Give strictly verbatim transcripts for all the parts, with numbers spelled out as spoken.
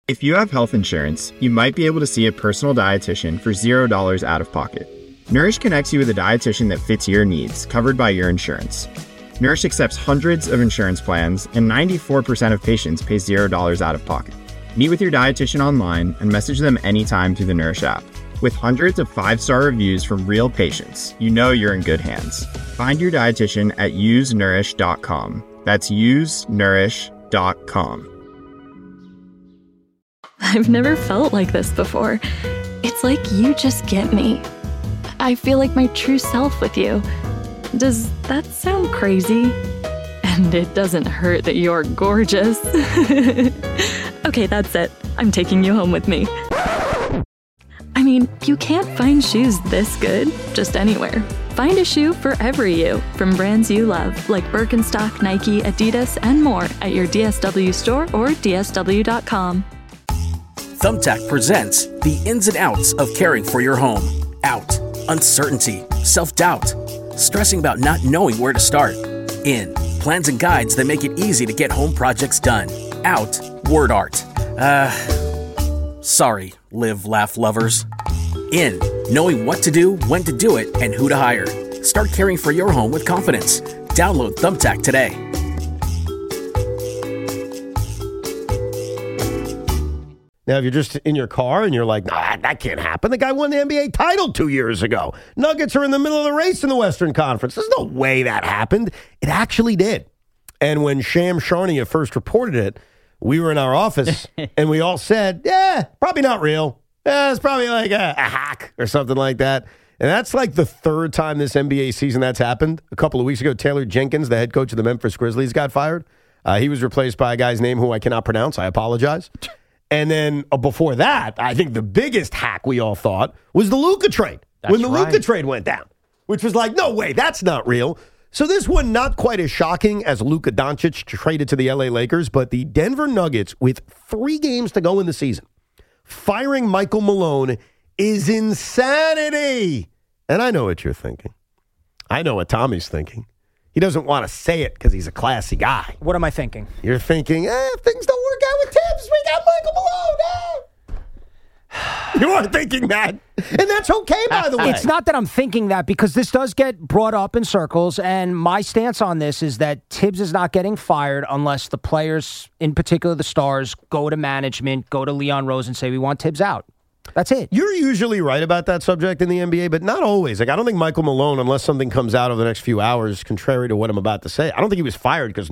If you have health insurance, you might be able to see a personal dietitian for zero dollars out of pocket. Nourish connects you with a dietitian that fits your needs, covered by your insurance. Nourish accepts hundreds of insurance plans, and ninety-four percent of patients pay zero dollars out of pocket. Meet with your dietitian online and message them anytime through the Nourish app. With hundreds of five-star reviews from real patients, you know you're in good hands. Find your dietitian at use nourish dot com. That's use nourish dot com. I've never felt like this before. It's like you just get me. I feel like my true self with you. Does that sound crazy? And it doesn't hurt that you're gorgeous. Okay, that's it. I'm taking you home with me. I mean, you can't find shoes this good just anywhere. Find a shoe for every you from brands you love, like Birkenstock, Nike, Adidas, and more at your D S W store or D S W dot com. Thumbtack presents the ins and outs of caring for your home. Out, uncertainty, self-doubt, stressing about not knowing where to start. In, plans and guides that make it easy to get home projects done. Out, word art. Uh, sorry, live, laugh lovers. In, knowing what to do, when to do it, and who to hire. Start caring for your home with confidence. Download Thumbtack today. Now, if you're just in your car and you're like, nah, that can't happen. The guy won the N B A title two years ago. Nuggets are in the middle of the race in the Western Conference. There's no way that happened. It actually did. And when Sham Charania first reported it, we were in our office and we all said, yeah, probably not real. Yeah, it's probably like a, a hack or something like that. And that's like the third time this N B A season that's happened. A couple of weeks ago, Taylor Jenkins, the head coach of the Memphis Grizzlies, got fired. Uh, he was replaced by a guy's name who I cannot pronounce. I apologize. And then uh, before that, I think the biggest hack we all thought was the Luka trade. That's when the right. Luka trade went down, which was like, no way, that's not real. So this one, not quite as shocking as Luka Doncic traded to the L A Lakers, but the Denver Nuggets, with three games to go in the season, firing Michael Malone is insanity. And I know what you're thinking. I know what Tommy's thinking. He doesn't want to say it because he's a classy guy. What am I thinking? You're thinking, eh, if things don't work out with Tibbs, we got Michael Malone. Eh. You are thinking that. And that's okay, by the way. It's not that I'm thinking that, because this does get brought up in circles, and my stance on this is that Tibbs is not getting fired unless the players, in particular the stars, go to management, go to Leon Rose and say, we want Tibbs out. That's it. You're usually right about that subject in the N B A, but not always. Like, I don't think Michael Malone, unless something comes out over the next few hours, contrary to what I'm about to say, I don't think he was fired because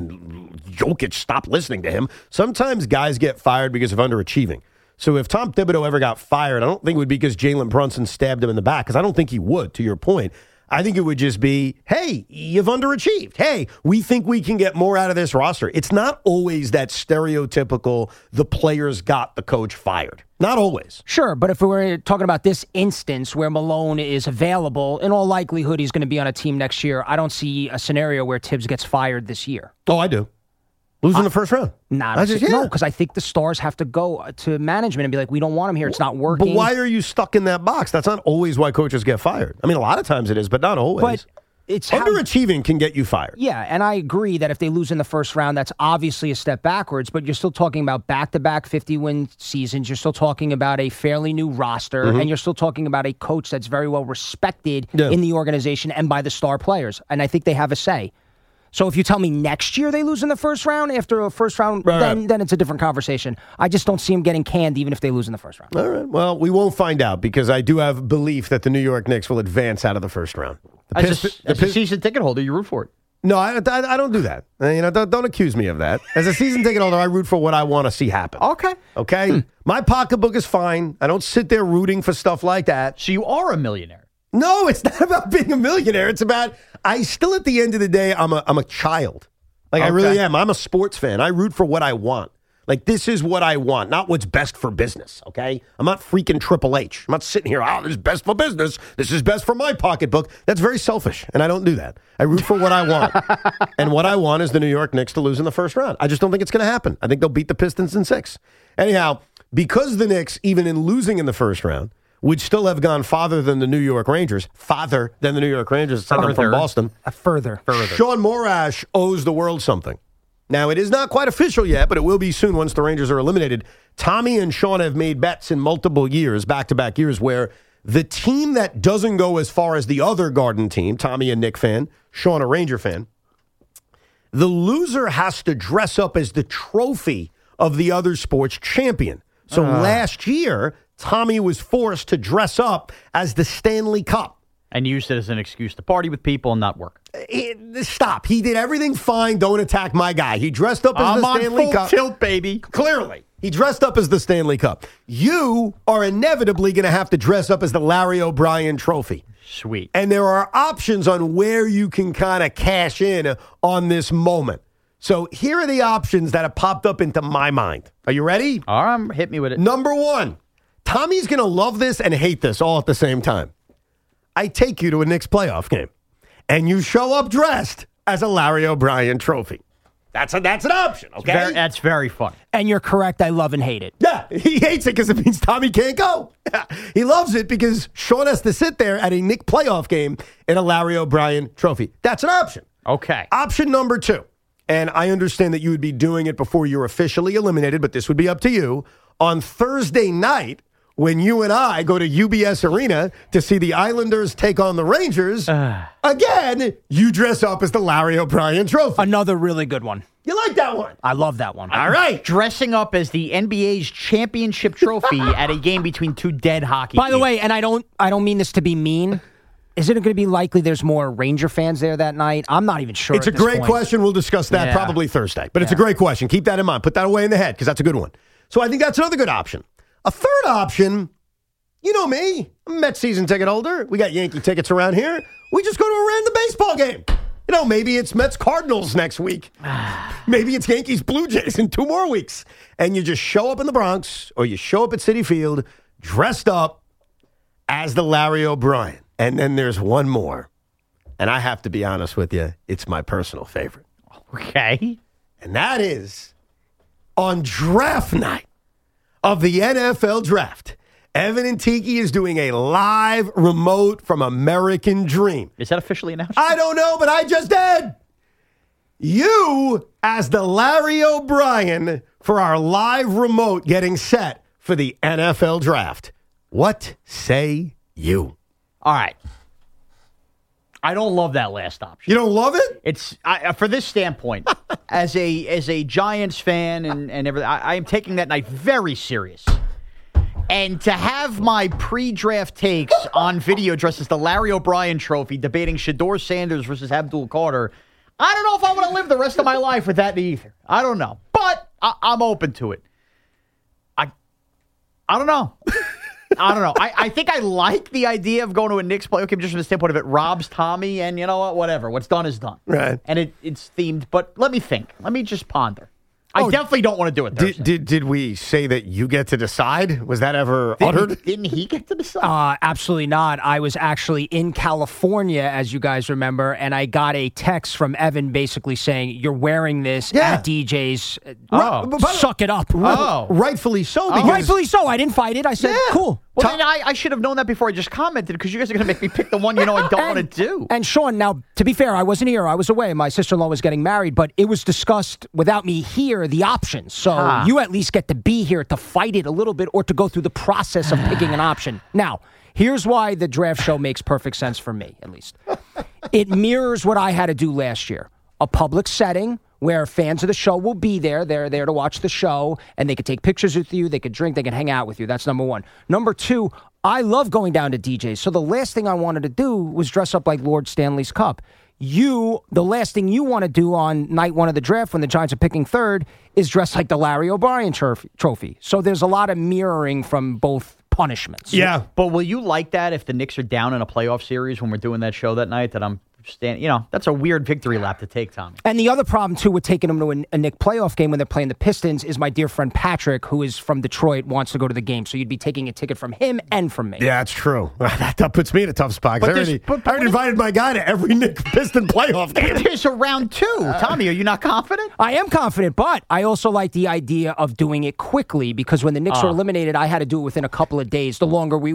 Jokic stopped listening to him. Sometimes guys get fired because of underachieving. So if Tom Thibodeau ever got fired, I don't think it would be because Jalen Brunson stabbed him in the back, because I don't think he would, to your point. I think it would just be, hey, you've underachieved. Hey, we think we can get more out of this roster. It's not always that stereotypical, the players got the coach fired. Not always. Sure, but if we were talking about this instance where Malone is available, in all likelihood he's going to be on a team next year, I don't see a scenario where Tibbs gets fired this year. Oh, I do. Losing I, the first round. Nah, I just, yeah. No, because I think the stars have to go to management and be like, we don't want him here. It's not working. But why are you stuck in that box? That's not always why coaches get fired. I mean, a lot of times it is, but not always. But it's underachieving how, can get you fired. Yeah, and I agree that if they lose in the first round, that's obviously a step backwards, but you're still talking about back-to-back fifty-win seasons. You're still talking about a fairly new roster, mm-hmm. and you're still talking about a coach that's very well respected yeah. in the organization and by the star players, and I think they have a say. So if you tell me next year they lose in the first round, after a first round, right, then, right. then it's a different conversation. I just don't see them getting canned even if they lose in the first round. All right. Well, we won't find out, because I do have belief that the New York Knicks will advance out of the first round. The as Pist- a, as the a season ticket holder, you root for it. No, I, I, I don't do that. You know, don't, don't accuse me of that. As a season ticket holder, I root for what I want to see happen. Okay. Okay? Hmm. My pocketbook is fine. I don't sit there rooting for stuff like that. So you are a millionaire. No, it's not about being a millionaire. It's about, I still, at the end of the day, I'm a I'm a child. Like, okay. I really am. I'm a sports fan. I root for what I want. Like, this is what I want, not what's best for business, okay? I'm not freaking Triple H. I'm not sitting here, oh, this is best for business. This is best for my pocketbook. That's very selfish, and I don't do that. I root for what I want. And what I want is the New York Knicks to lose in the first round. I just don't think it's going to happen. I think they'll beat the Pistons in six. Anyhow, because the Knicks, even in losing in the first round, would still have gone farther than the New York Rangers, farther than the New York Rangers, sent them from Boston. Uh, further. Further. Sean Morash owes the world something. Now, it is not quite official yet, but it will be soon once the Rangers are eliminated. Tommy and Sean have made bets in multiple years, back-to-back years, where the team that doesn't go as far as the other Garden team, Tommy a Knick fan, Sean a Ranger fan, the loser has to dress up as the trophy of the other sport's champion. So uh. last year, Tommy was forced to dress up as the Stanley Cup. And used it as an excuse to party with people and not work. It, stop. He did everything fine. Don't attack my guy. He dressed up as I'm the on Stanley full Cup. tilt, baby. Clearly. He dressed up as the Stanley Cup. You are inevitably going to have to dress up as the Larry O'Brien Trophy. Sweet. And there are options on where you can kind of cash in on this moment. So here are the options that have popped up into my mind. Are you ready? All right, hit me with it. Number one, Tommy's going to love this and hate this all at the same time. I take you to a Knicks playoff game, and you show up dressed as a Larry O'Brien trophy. That's a, that's an option, okay? Very, that's very fun. And you're correct. I love and hate it. Yeah, he hates it because it means Tommy can't go. He loves it because Sean has to sit there at a Knicks playoff game in a Larry O'Brien trophy. That's an option. Okay. Option number two, and I understand that you would be doing it before you're officially eliminated, but this would be up to you. On Thursday night, when you and I go to U B S Arena to see the Islanders take on the Rangers, uh, again, you dress up as the Larry O'Brien trophy. Another really good one. You like that one? I love that one. All right. Dressing up as the N B A's championship trophy at a game between two dead hockey By the teams. way, and I don't I don't mean this to be mean, is it going to be likely there's more Ranger fans there that night? I'm not even sure. It's a great point. question. We'll discuss that yeah. probably Thursday. But yeah. it's a great question. Keep that in mind. Put that away in the head because that's a good one. So I think that's another good option. A third option, you know me, I'm a Mets season ticket holder. We got Yankee tickets around here. We just go to a random baseball game. You know, maybe it's Mets Cardinals next week. Maybe it's Yankees Blue Jays in two more weeks. And you just show up in the Bronx or you show up at Citi Field dressed up as the Larry O'Brien. And then there's one more. And I have to be honest with you, it's my personal favorite. Okay. And that is on draft night of the N F L draft, Evan and Tiki is doing a live remote from American Dream. Is that officially announced? I don't know, but I just did. You, as the Larry O'Brien, for our live remote getting set for the N F L draft. What say you? All right. I don't love that last option. You don't love it? It's I, for this standpoint, as a as a Giants fan and, and everything, I, I am taking that night very serious. And to have my pre-draft takes on video dressed as the Larry O'Brien trophy, debating Shedeur Sanders versus Abdul Carter, I don't know if I want to live the rest of my life with that in the ether. I don't know. But I, I'm open to it. I I don't know. I don't know. I, I think I like the idea of going to a Knicks playoff game just from the standpoint of it robs Tommy, and you know what? Whatever. What's done is done. Right. And it, it's themed, but let me think. Let me just ponder. I oh, definitely don't want to do it Thursday. Did, did did we say that you get to decide? Was that ever didn't, uttered? Didn't he get to decide? Uh, absolutely not. I was actually in California, as you guys remember, and I got a text from Evan basically saying, you're wearing this yeah. at D J's. Oh. Right, suck it up. Oh. Rightfully so. Because Rightfully so. I didn't fight it. I said, yeah. cool. Well, then I, I should have known that before I just commented, because you guys are going to make me pick the one you know I don't want to do. And Sean, now, to be fair, I wasn't here. I was away. My sister-in-law was getting married, but it was discussed without me here, the options. So Ah. you at least get to be here to fight it a little bit or to go through the process of picking an option. Now, here's why the draft show makes perfect sense for me, at least. It mirrors what I had to do last year. A public setting where fans of the show will be there. They're there to watch the show, and they could take pictures with you. They could drink. They could hang out with you. That's number one. Number two, I love going down to D J's. So the last thing I wanted to do was dress up like Lord Stanley's Cup. You, the last thing you want to do on night one of the draft when the Giants are picking third is dress like the Larry O'Brien trophy. So there's a lot of mirroring from both punishments. Yeah. But will you like that if the Knicks are down in a playoff series when we're doing that show that night, that I'm stand, you know, that's a weird victory lap to take, Tommy. And the other problem, too, with taking them to a, a Knicks playoff game when they're playing the Pistons is my dear friend Patrick, who is from Detroit, wants to go to the game. So you'd be taking a ticket from him and from me. Yeah, that's true. That, that puts me in a tough spot. But I already, but, but I already invited my guy to every Knicks Piston playoff game. There's a round two. Tommy, are you not confident? I am confident, but I also like the idea of doing it quickly because when the Knicks uh. were eliminated, I had to do it within a couple of days. The longer we wait,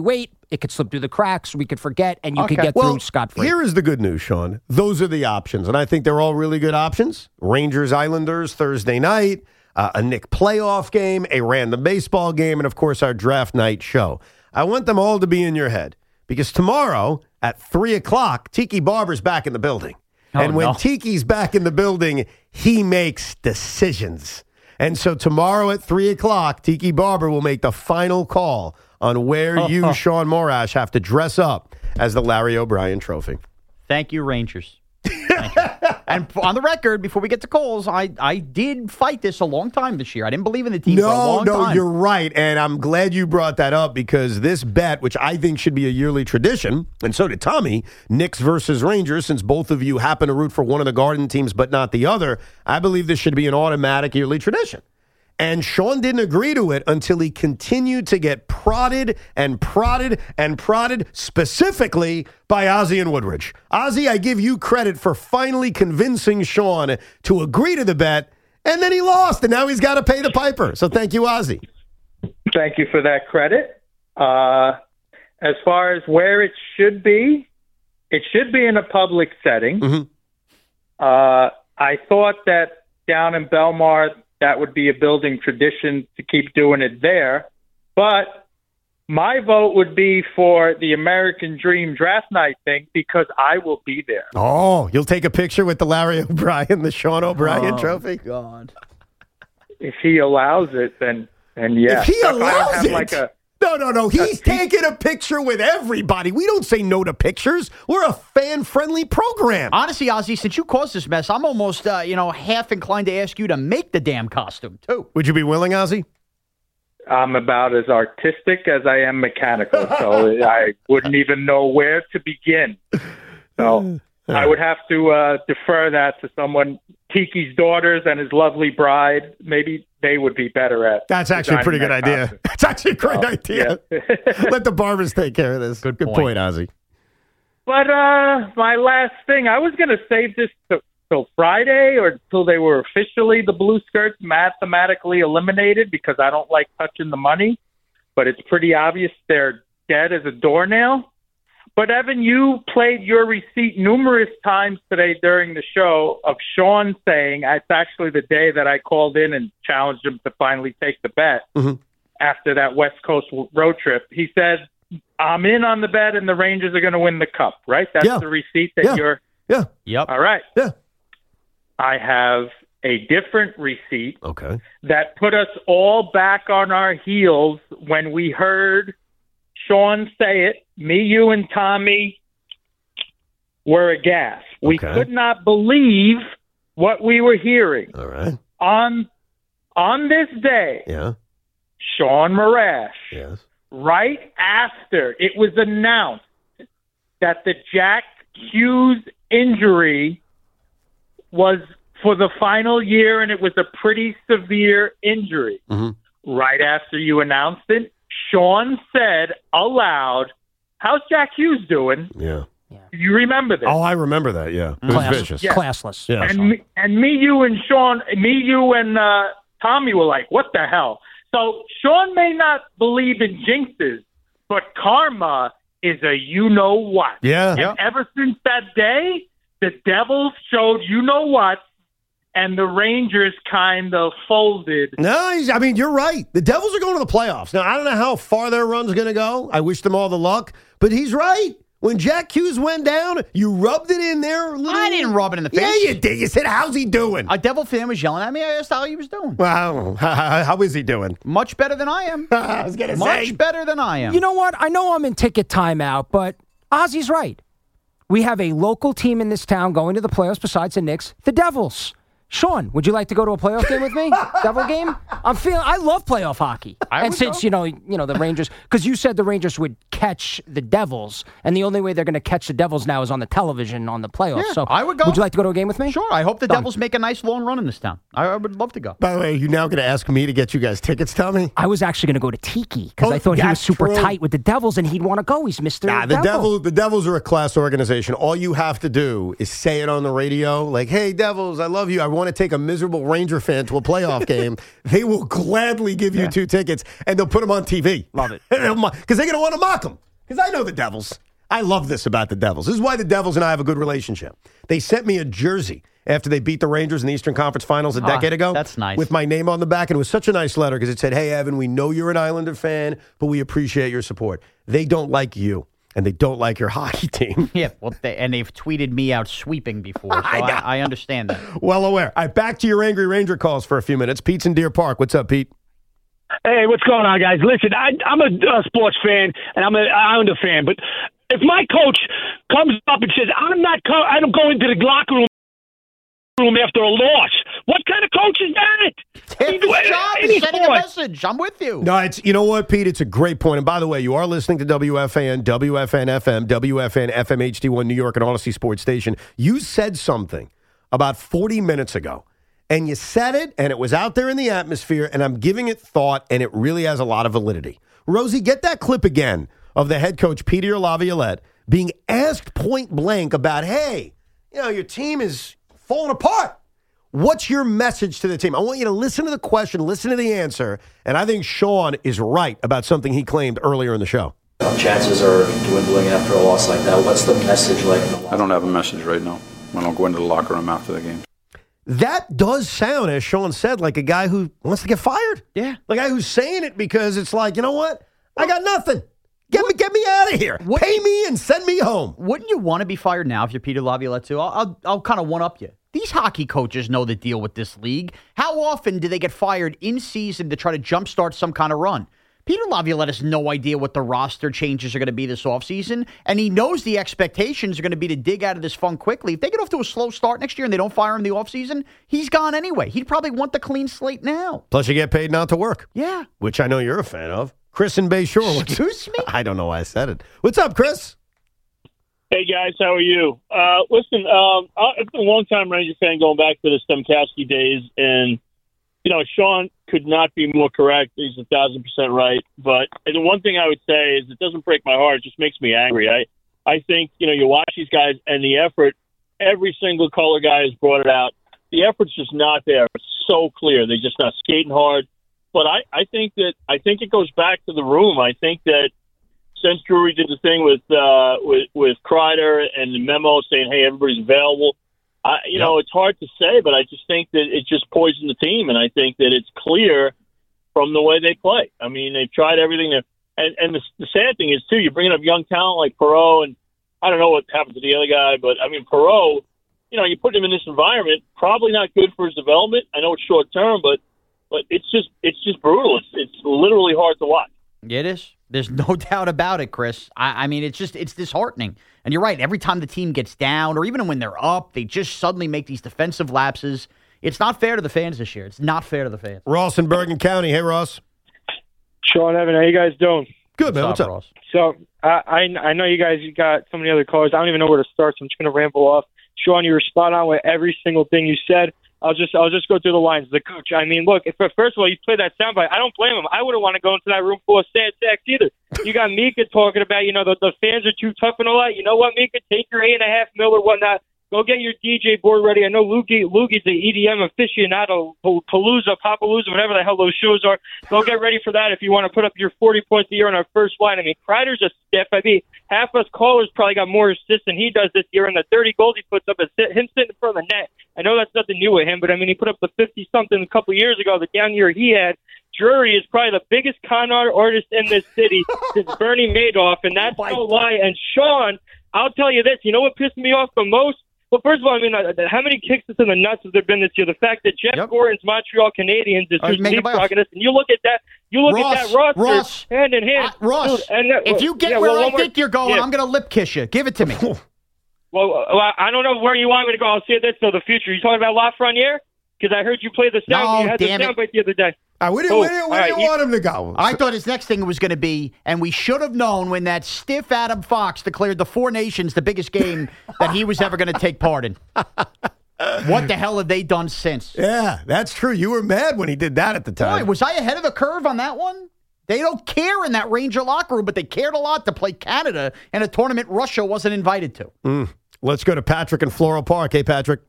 it could slip through the cracks. We could forget, and you Okay. could get Well, through scot-free. here is the good news, Sean. Those are the options, and I think they're all really good options. Rangers, Islanders, Thursday night, uh, a Knick playoff game, a random baseball game, and, of course, our draft night show. I want them all to be in your head because tomorrow at three o'clock, Tiki Barber's back in the building. Oh, and when no. Tiki's back in the building, he makes decisions. And so tomorrow at three o'clock, Tiki Barber will make the final call on where you, Sean Morash, have to dress up as the Larry O'Brien Trophy. Thank you, Rangers. Thank you. And on the record, before we get to calls, I, I did fight this a long time this year. I didn't believe in the team for a No, long no, time. you're right. And I'm glad you brought that up because this bet, which I think should be a yearly tradition, and so did Tommy, Knicks versus Rangers, since both of you happen to root for one of the Garden teams but not the other, I believe this should be an automatic yearly tradition. And Sean didn't agree to it until he continued to get prodded and prodded and prodded, specifically by Ozzie and Woodridge. Ozzie, I give you credit for finally convincing Sean to agree to the bet, and then he lost, and now he's got to pay the piper. So thank you, Ozzie. Thank you for that credit. Uh, as far as where it should be, it should be in a public setting. Mm-hmm. Uh, I thought that down in Belmar, that would be a building tradition to keep doing it there. But my vote would be for the American Dream draft night thing because I will be there. Oh, you'll take a picture with the Larry O'Brien, the Sean O'Brien Oh, trophy? God. If he allows it, then, then yeah. If he If I don't allows have it. like a, no, no, no. He's taking a picture with everybody. We don't say no to pictures. We're a fan-friendly program. Honestly, Ozzie, since you caused this mess, I'm almost, uh, you know, half inclined to ask you to make the damn costume, too. Would you be willing, Ozzie? I'm about as artistic as I am mechanical, so I wouldn't even know where to begin. So I would have to uh, defer that to someone, Tiki's daughters and his lovely bride. Maybe they would be better at. That's actually a pretty good designing that idea. That's actually a great So, idea. yeah. Let the barbers take care of this. Good Good point. point, Ozzie. But uh, my last thing, I was going to save this to, till Friday or until they were officially the Blue Skirts mathematically eliminated because I don't like touching the money. But it's pretty obvious they're dead as a doornail. But, Evan, you played your receipt numerous times today during the show of Sean saying, it's actually the day that I called in and challenged him to finally take the bet Mm-hmm. after that West Coast road trip. He said, I'm in on the bet and the Rangers are going to win the cup, right? That's Yeah. the receipt that Yeah. you're Yeah. Yep. all right. Yeah. I have a different receipt Okay. that put us all back on our heels when we heard Sean say it. Me, you, and Tommy were aghast. We Okay. could not believe what we were hearing. All right. On on this day, Yeah. Sean Morash, Yes. right after it was announced that the Jack Hughes injury was for the final year and it was a pretty severe injury. Mm-hmm. Right after you announced it, Sean said aloud, how's Jack Hughes doing? Yeah. Do you remember this? Oh, I remember that. Yeah. It was Class- vicious. Classless. Yeah. and me, and me, you, and Sean, me, you, and uh, Tommy were like, what the hell? So Sean may not believe in jinxes, but karma is a you-know-what. Yeah. And ever since that day, the Devils showed you-know-what, and the Rangers kind of folded. No, he's, I mean, you're right. The Devils are going to the playoffs. Now, I don't know how far their run's going to go. I wish them all the luck, but he's right. When Jack Hughes went down, you rubbed it in there. A little. I didn't rub it in the face. Yeah, you did. You said, how's he doing? A Devil fan was yelling at me. I asked how he was doing. Well, how, how is he doing? Much better than I am. I was going to Much say. better than I am. You know what? I know I'm in ticket timeout, but Ozzie's right. We have a local team in this town going to the playoffs besides the Knicks, the Devils. Sean, would you like to go to a playoff game with me? Devil game? I'm feeling. I love playoff hockey. I and would since go. you know, you know the Rangers, because you said the Rangers would catch the Devils, and the only way they're going to catch the Devils now is on the television on the playoffs. Yeah, so I would go. Would you like to go to a game with me? Sure. I hope the Done. Devils make a nice long run in this town. I, I would love to go. By the way, are you now going to ask me to get you guys tickets, Tommy? I was actually going to go to Tiki because Oh, I thought he was that's super true. tight with the Devils, and he'd want to go. He's Mister Nah, the Devil. Devil, the Devils are a class organization. All you have to do is say it on the radio, like, "Hey, Devils, I love you. I want to take a miserable Ranger fan to a playoff game." They will gladly give you two tickets, and they'll put them on T V. Love it. Because they're going to want to mock them. Because I know the Devils. I love this about the Devils. This is why the Devils and I have a good relationship. They sent me a jersey after they beat the Rangers in the Eastern Conference Finals a decade ah, ago. That's nice. With my name on the back. And it was such a nice letter because it said, hey, Evan, we know you're an Islander fan, but we appreciate your support. They don't like you, and they don't like your hockey team. Yeah, well, they, and they've tweeted me out sweeping before, so I, I, I understand that. Well aware. All right, back to your Angry Ranger calls for a few minutes. Pete's in Deer Park. What's up, Pete? Hey, what's going on, guys? Listen, I, I'm a, a sports fan, and I'm an Islander fan, but if my coach comes up and says, I'm not co- I don't go into the locker room room after a loss, what kind of coach is that? It's his job is sending a message. I'm with you. No, it's you know what, Pete? It's a great point. And by the way, you are listening to W F A N, W F N F M, W F N F M H D one New York, and Odyssey Sports Station. You said something about forty minutes ago, and you said it, and it was out there in the atmosphere, and I'm giving it thought, and it really has a lot of validity. Rosie, get that clip again of the head coach, Peter Laviolette, being asked point blank about, hey, you know, your team is falling apart. What's your message to the team? I want you to listen to the question, listen to the answer, and I think Sean is right about something he claimed earlier in the show. Chances are dwindling after a loss like that. What's the message like? In the locker? I don't have a message right now. I don't go into the locker room after the game. That does sound, as Sean said, like a guy who wants to get fired. Yeah. The guy who's saying it because it's like, you know what? I got nothing. Get me, get me out of here. What? Pay me and send me home. Wouldn't you want to be fired now if you're Peter Laviolette too? I'll, I'll, I'll kind of one-up you. These hockey coaches know the deal with this league. How often do they get fired in season to try to jumpstart some kind of run? Peter Laviolette has no idea what the roster changes are going to be this offseason, and he knows the expectations are going to be to dig out of this funk quickly. If they get off to a slow start next year and they don't fire him in the offseason, he's gone anyway. He'd probably want the clean slate now. Plus, you get paid not to work. Yeah. Which I know you're a fan of. Chris in Bay Shore. Excuse me? I don't know why I said it. What's up, Chris? Hey, guys. How are you? Uh, listen, um, I've been a long-time Ranger fan going back to the Stemkowski days, and, you know, Sean could not be more correct. He's a thousand percent right. But the one thing I would say is it doesn't break my heart. It just makes me angry. I, I think, you know, you watch these guys and the effort, every single color guy has brought it out. The effort's just not there. It's so clear. They're just not skating hard. But I, I think that I think it goes back to the room. I think that since Drury did the thing with uh, with, with Kreider and the memo saying, hey, everybody's available, I, you yep. know, it's hard to say, but I just think that it just poisoned the team. And I think that it's clear from the way they play. I mean, they've tried everything. To, and and the, the sad thing is, too, you're bringing up young talent like Perreault, and I don't know what happened to the other guy, but, I mean, Perreault, you know, you put him in this environment, probably not good for his development. I know it's short term, but but it's just it's just brutal. It's, it's literally hard to watch. It is. There's no doubt about it, Chris. I, I mean, it's just it's disheartening. And you're right. Every time the team gets down, or even when they're up, they just suddenly make these defensive lapses. It's not fair to the fans this year. It's not fair to the fans. Ross in Bergen County. Hey, Ross. Sean, Evan, how you guys doing? Good, man. What's up? Ross? So I, I I know you guys got so many other callers. I don't even know where to start, so I'm just going to ramble off. Sean, you were spot on with every single thing you said. I'll just I'll just go through the lines. The coach. I mean, look. If, first of all, you play that soundbite. I don't blame him. I wouldn't want to go into that room full of sad sacks either. You got Mika talking about, you know, the, the fans are too tough and all that. You know what, Mika? Take your eight and a half mil or whatnot. Go get your D J board ready. I know Loogie, Loogie's the E D M aficionado, Palooza, Papalooza, whatever the hell those shows are. Go get ready for that if you want to put up your forty points a year on our first line. I mean, Kreider's a stiff. I mean, half us callers probably got more assists than he does this year, and the thirty goals he puts up is him sitting in front of the net. I know that's nothing new with him, but I mean, he put up the fifty-something a couple of years ago, the down year he had. Drury is probably the biggest con artist in this city since Bernie Madoff, and that's no lie. And Sean, I'll tell you this. You know what pissed me off the most? Well, first of all, I mean, uh, how many kicks in the nuts have there been this year? The fact that Jeff yep. Gordon's Montreal Canadiens is right, leapfrogging us, and you look at that, you look Ross, at that roster Ross, hand in hand. Uh, Ross, dude, and that, if you get yeah, where well, I think you're going, yeah. I'm going to lip kiss you. Give it to me. well, uh, I don't know where you want me to go. I'll say this till the future. You talking about Lafreniere? Because I heard you play the sound. No, you had damn the soundbite the other day. Uh, where do you, oh, where do you, where do you right, want him to go? I thought his next thing was going to be, and we should have known when that stiff Adam Fox declared the Four Nations the biggest game that he was ever going to take part in. What the hell have they done since? Yeah, that's true. You were mad when he did that at the time. Boy, was I ahead of the curve on that one? They don't care in that Ranger locker room, but they cared a lot to play Canada in a tournament Russia wasn't invited to. Mm. Let's go to Patrick in Floral Park. Hey, Patrick.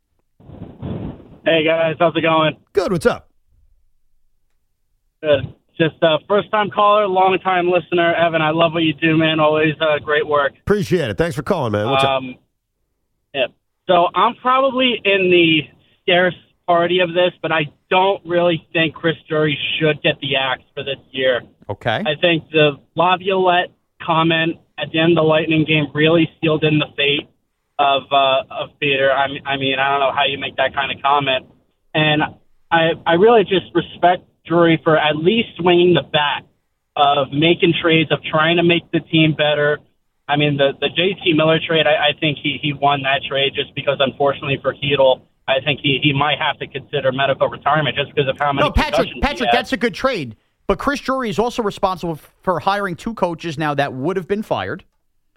Hey, guys. How's it going? Good. What's up? Good. Just a first-time caller, long-time listener. Evan, I love what you do, man. Always uh, great work. Appreciate it. Thanks for calling, man. What's um, up? Yeah. So I'm probably in the scarce party of this, but I don't really think Chris Drury should get the axe for this year. Okay. I think the Laviolette comment at the end of the Lightning game really sealed in the fate of uh, of Peter. I mean, I mean, I don't know how you make that kind of comment. And I I really just respect Drury for at least swinging the bat of making trades, of trying to make the team better. I mean, the, the J T Miller trade, I, I think he, he won that trade just because, unfortunately for Hedl, I think he, he might have to consider medical retirement just because of how many No, Patrick, concussions he Patrick, had. that's a good trade. But Chris Drury is also responsible for hiring two coaches now that would have been fired.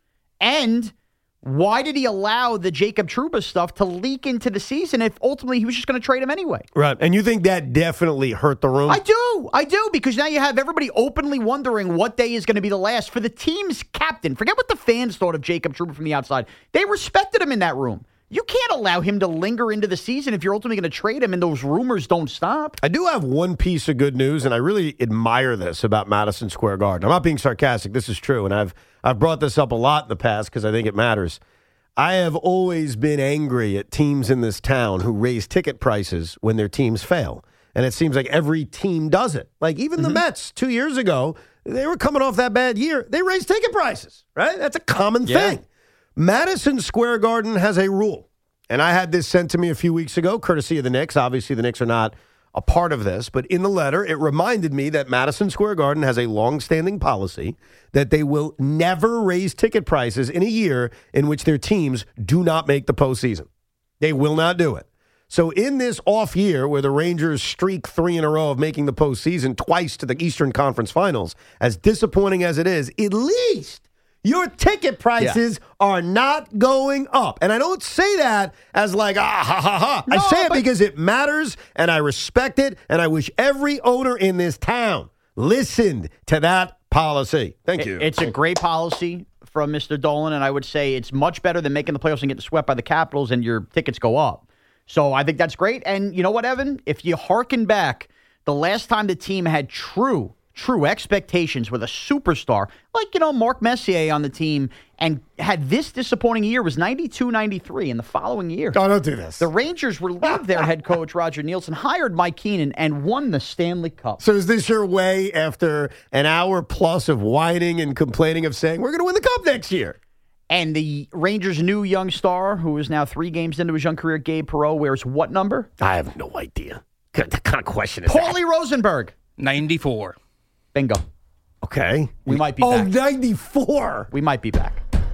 And why did he allow the Jacob Trouba stuff to leak into the season if ultimately he was just going to trade him anyway? Right. And you think that definitely hurt the room? I do. I do, because now you have everybody openly wondering what day is going to be the last for the team's captain. Forget what the fans thought of Jacob Trouba from the outside. They respected him in that room. You can't allow him to linger into the season if you're ultimately going to trade him and those rumors don't stop. I do have one piece of good news, and I really admire this about Madison Square Garden. I'm not being sarcastic. This is true, and I've I've brought this up a lot in the past because I think it matters. I have always been angry at teams in this town who raise ticket prices when their teams fail, and it seems like every team does it. Like even mm-hmm. the Mets two years ago, they were coming off that bad year. They raised ticket prices, right? That's a common yeah. thing. Madison Square Garden has a rule, and I had this sent to me a few weeks ago, courtesy of the Knicks. Obviously, the Knicks are not a part of this, but in the letter, it reminded me that Madison Square Garden has a long-standing policy that they will never raise ticket prices in a year in which their teams do not make the postseason. They will not do it. So in this off year where the Rangers streak three in a row of making the postseason twice to the Eastern Conference Finals, as disappointing as it is, at least your ticket prices yeah. are not going up. And I don't say that as like, ah, ha, ha, ha. No, I say it because it matters, and I respect it, and I wish every owner in this town listened to that policy. Thank you. It's a great policy from Mister Dolan, and I would say it's much better than making the playoffs and getting swept by the Capitals and your tickets go up. So I think that's great. And you know what, Evan? If you hearken back, the last time the team had true True expectations with a superstar like, you know, Mark Messier on the team and had this disappointing year was ninety-two ninety-three in the following year. Oh, don't do this. The Rangers relieved their head coach, Roger Nielsen, hired Mike Keenan, and won the Stanley Cup. So is this your way after an hour plus of whining and complaining of saying, we're going to win the Cup next year? And the Rangers' new young star, who is now three games into his young career, Gabe Perreault, wears what number? I have no idea. What kind of question is Paulie that? Rosenberg. ninety-four. Bingo. Okay. We might be oh, back. Oh, ninety-four. We might be back.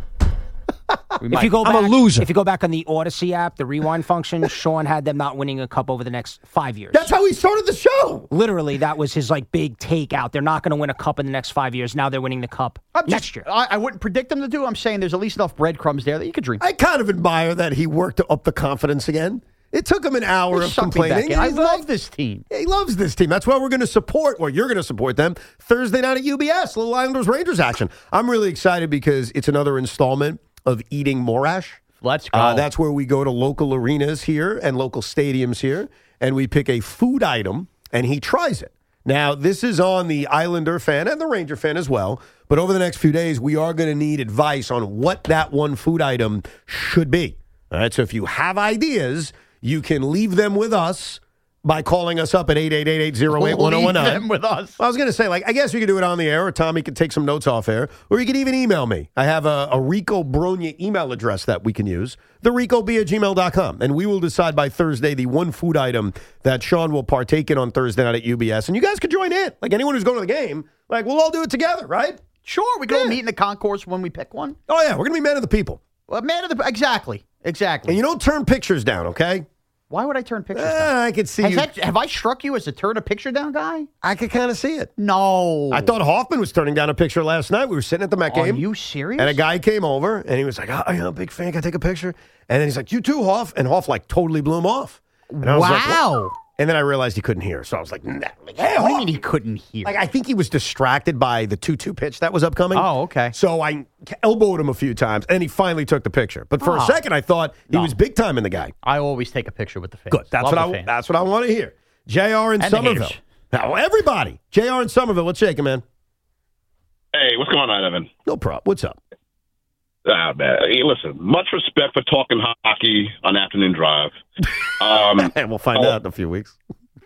We if might. you go I'm back, a loser. If you go back on the Odyssey app, the rewind function, Sean had them not winning a cup over the next five years. That's how he started the show. Literally, that was his like big take out. They're not going to win a cup in the next five years. Now they're winning the cup I'm next just, year. I, I wouldn't predict them to do. I'm saying there's at least enough breadcrumbs there that you could dream. I kind of admire that he worked up the confidence again. It took him an hour They of sucked me back complaining. in. I He's love like, this team. He loves this team. That's why we're going to support, or you're going to support them, Thursday night at U B S, Little Islanders Rangers action. I'm really excited because it's another installment of Eating Morash. Let's go. Uh, that's where we go to local arenas here and local stadiums here, and we pick a food item, and he tries it. Now, this is on the Islander fan and the Ranger fan as well, but over the next few days, we are going to need advice on what that one food item should be. All right, so if you have ideas, you can leave them with us by calling us up at eight eight eight, eight oh eight, one oh one nine. Leave them with us. I was going to say, like, I guess we could do it on the air, or Tommy could take some notes off air, or you could even email me. I have a, a Rico Bronya email address that we can use, the rico b at gmail dot com, and we will decide by Thursday the one food item that Sean will partake in on Thursday night at U B S, and you guys could join in. Like, anyone who's going to the game, like, we'll all do it together, right? Sure, we can Yeah. all meet in the concourse when we pick one. Oh, yeah, we're going to be men of the people. Well, man of the exactly, exactly. And you don't turn pictures down, okay? Why would I turn pictures Uh, down? I could see Has you. that, have I struck you as a turn a picture down guy? I could kind of see it. No. I thought Hoffman was turning down a picture last night. We were sitting at the Met Are game. you serious? And a guy came over, and he was like, oh, I'm a big fan. Can I take a picture? And then he's like, you too, Hoff. And Hoff, like, totally blew him off. And I was like, wow. what? And then I realized he couldn't hear. So I was like, nah. Like, hey, What do you Hoff. mean he couldn't hear? Like, I think he was distracted by the two two pitch that was upcoming. Oh, okay. So I elbowed him a few times, and he finally took the picture. But for Oh. a second, I thought he No. was big time in the guy. I always take a picture with the fans. Good. That's Love what the I. fans. That's what I want to hear. J R in And the Somerville. haters. Now, everybody. J R in Somerville. What's shaking, man? Hey, what's going on, Evan? No problem. What's up? Ah, man. Hey, listen, much respect for talking hockey on Afternoon Drive. Um, we'll find oh, out in a few weeks.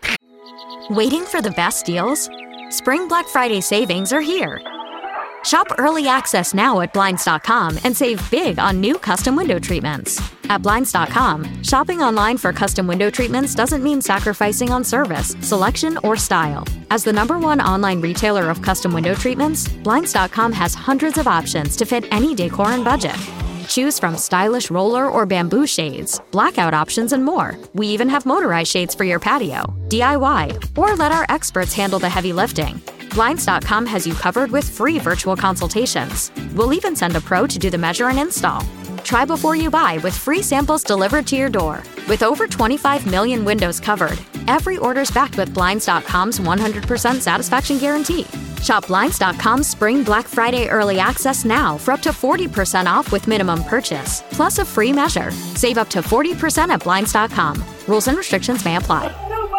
Waiting for the best deals? Spring Black Friday savings are here. Shop early access now at Blinds dot com and save big on new custom window treatments. At Blinds dot com, shopping online for custom window treatments doesn't mean sacrificing on service, selection, or style. As the number one online retailer of custom window treatments, Blinds dot com has hundreds of options to fit any decor and budget. Choose from stylish roller or bamboo shades, blackout options, and more. We even have motorized shades for your patio, D I Y, or let our experts handle the heavy lifting. Blinds dot com has you covered with free virtual consultations. We'll even send a pro to do the measure and install. Try before you buy with free samples delivered to your door. With over twenty-five million windows covered, every order's backed with Blinds dot com's one hundred percent satisfaction guarantee. Shop Blinds dot com's Spring Black Friday Early Access now for up to forty percent off with minimum purchase, plus a free measure. Save up to forty percent at Blinds dot com. Rules and restrictions may apply.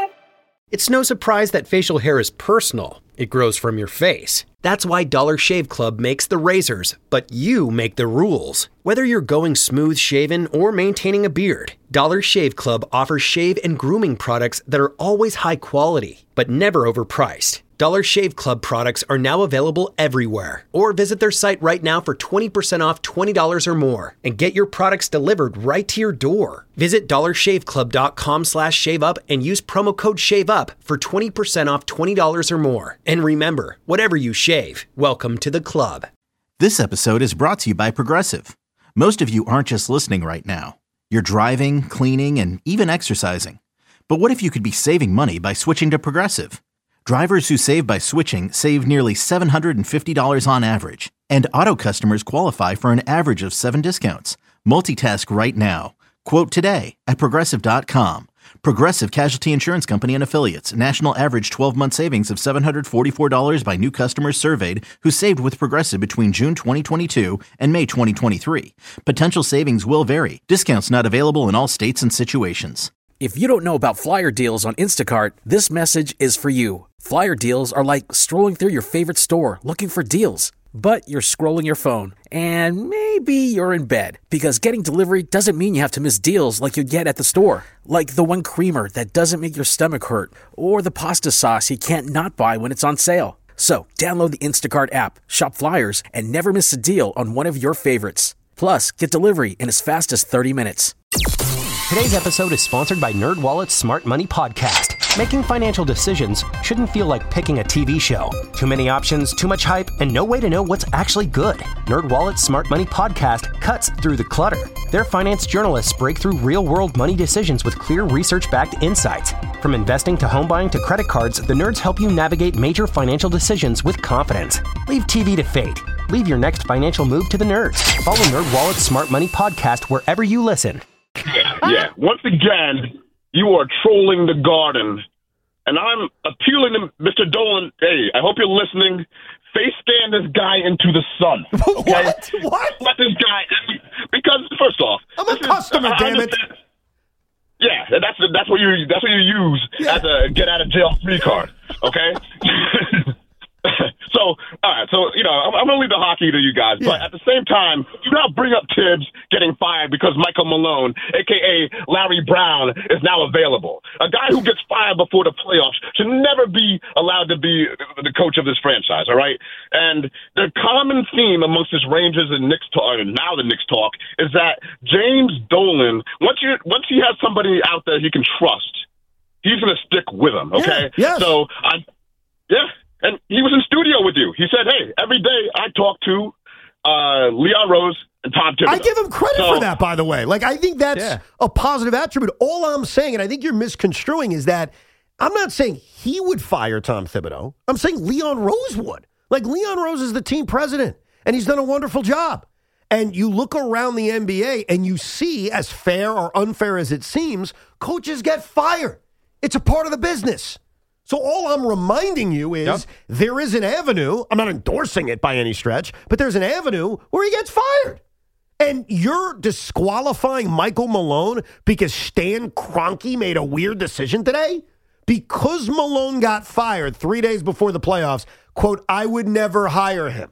It's no surprise that facial hair is personal. It grows from your face. That's why Dollar Shave Club makes the razors, but you make the rules. Whether you're going smooth shaven or maintaining a beard, Dollar Shave Club offers shave and grooming products that are always high quality, but never overpriced. Dollar Shave Club products are now available everywhere. Or visit their site right now for twenty percent off twenty dollars or more and get your products delivered right to your door. Visit dollar shave club dot com slash shave up and use promo code SHAVEUP for twenty percent off twenty dollars or more. And remember, whatever you shave, welcome to the club. This episode is brought to you by Progressive. Most of you aren't just listening right now. You're driving, cleaning, and even exercising. But what if you could be saving money by switching to Progressive? Drivers who save by switching save nearly seven hundred fifty dollars on average. And auto customers qualify for an average of seven discounts. Multitask right now. Quote today at Progressive dot com. Progressive Casualty Insurance Company and Affiliates. National average twelve-month savings of seven hundred forty-four dollars by new customers surveyed who saved with Progressive between June twenty twenty-two and May twenty twenty-three. Potential savings will vary. Discounts not available in all states and situations. If you don't know about Flyer Deals on Instacart, this message is for you. Flyer Deals are like strolling through your favorite store looking for deals. But you're scrolling your phone, and maybe you're in bed, because getting delivery doesn't mean you have to miss deals like you get at the store. Like the one creamer that doesn't make your stomach hurt, or the pasta sauce you can't not buy when it's on sale. So download the Instacart app, shop Flyers, and never miss a deal on one of your favorites. Plus, get delivery in as fast as thirty minutes. Today's episode is sponsored by NerdWallet's Smart Money Podcast. Making financial decisions shouldn't feel like picking a T V show. Too many options, too much hype, and no way to know what's actually good. NerdWallet's Smart Money Podcast cuts through the clutter. Their finance journalists break through real-world money decisions with clear research-backed insights. From investing to home buying to credit cards, the nerds help you navigate major financial decisions with confidence. Leave T V to fate. Leave your next financial move to the nerds. Follow NerdWallet's Smart Money Podcast wherever you listen. Yeah, yeah. Once again, you are trolling the garden. And I'm appealing to Mister Dolan. Hey, I hope you're listening. Face scan this guy into the sun. Okay? What? What? Let this guy, because first off, I'm a customer, is, damn it. Yeah, that's that's what you that's what you use yeah. as a get out of jail free card. Okay. So, all right, so, you know, I'm, I'm going to leave the hockey to you guys, yeah. but at the same time, do not bring up Tibbs getting fired because Michael Malone, a k a. Larry Brown, is now available. A guy who gets fired before the playoffs should never be allowed to be the coach of this franchise, all right? And the common theme amongst this Rangers and Knicks talk, and now the Knicks talk, is that James Dolan, once you once he has somebody out there he can trust, he's going to stick with him, okay? Yeah, yes. So, I'm, yeah. And he was in studio with you. He said, hey, every day I talk to uh, Leon Rose and Tom Thibodeau. I give him credit so, for that, by the way. Like, I think that's yeah. a positive attribute. All I'm saying, and I think you're misconstruing, is that I'm not saying he would fire Tom Thibodeau. I'm saying Leon Rose would. Like, Leon Rose is the team president, and he's done a wonderful job. And you look around the N B A, and you see, as fair or unfair as it seems, coaches get fired. It's a part of the business. So all I'm reminding you is yep. there is an avenue. I'm not endorsing it by any stretch, but there's an avenue where he gets fired. And you're disqualifying Michael Malone because Stan Kroenke made a weird decision today? because Malone got fired three days before the playoffs, quote, I would never hire him.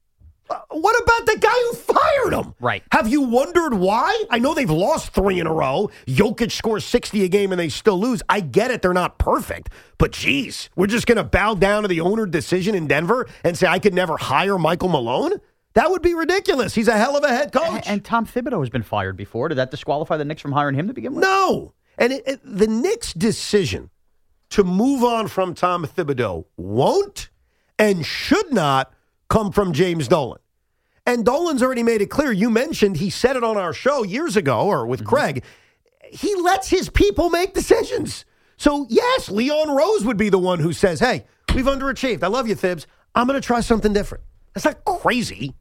Uh, what about the guy who fired him? Right. Have you wondered why? I know they've lost three in a row. Jokic scores sixty a game and they still lose. I get it. They're not perfect. But, geez, we're just going to bow down to the owner decision in Denver and say I could never hire Michael Malone? That would be ridiculous. He's a hell of a head coach. And, and Tom Thibodeau has been fired before. Did that disqualify the Knicks from hiring him to begin with? No. And it, it, the Knicks' decision to move on from Tom Thibodeau won't and should not come from James Dolan. And Dolan's already made it clear. You mentioned he said it on our show years ago or with mm-hmm. Craig. He lets his people make decisions. So, yes, Leon Rose would be the one who says, hey, we've underachieved. I love you, Thibs. I'm going to try something different. That's not crazy.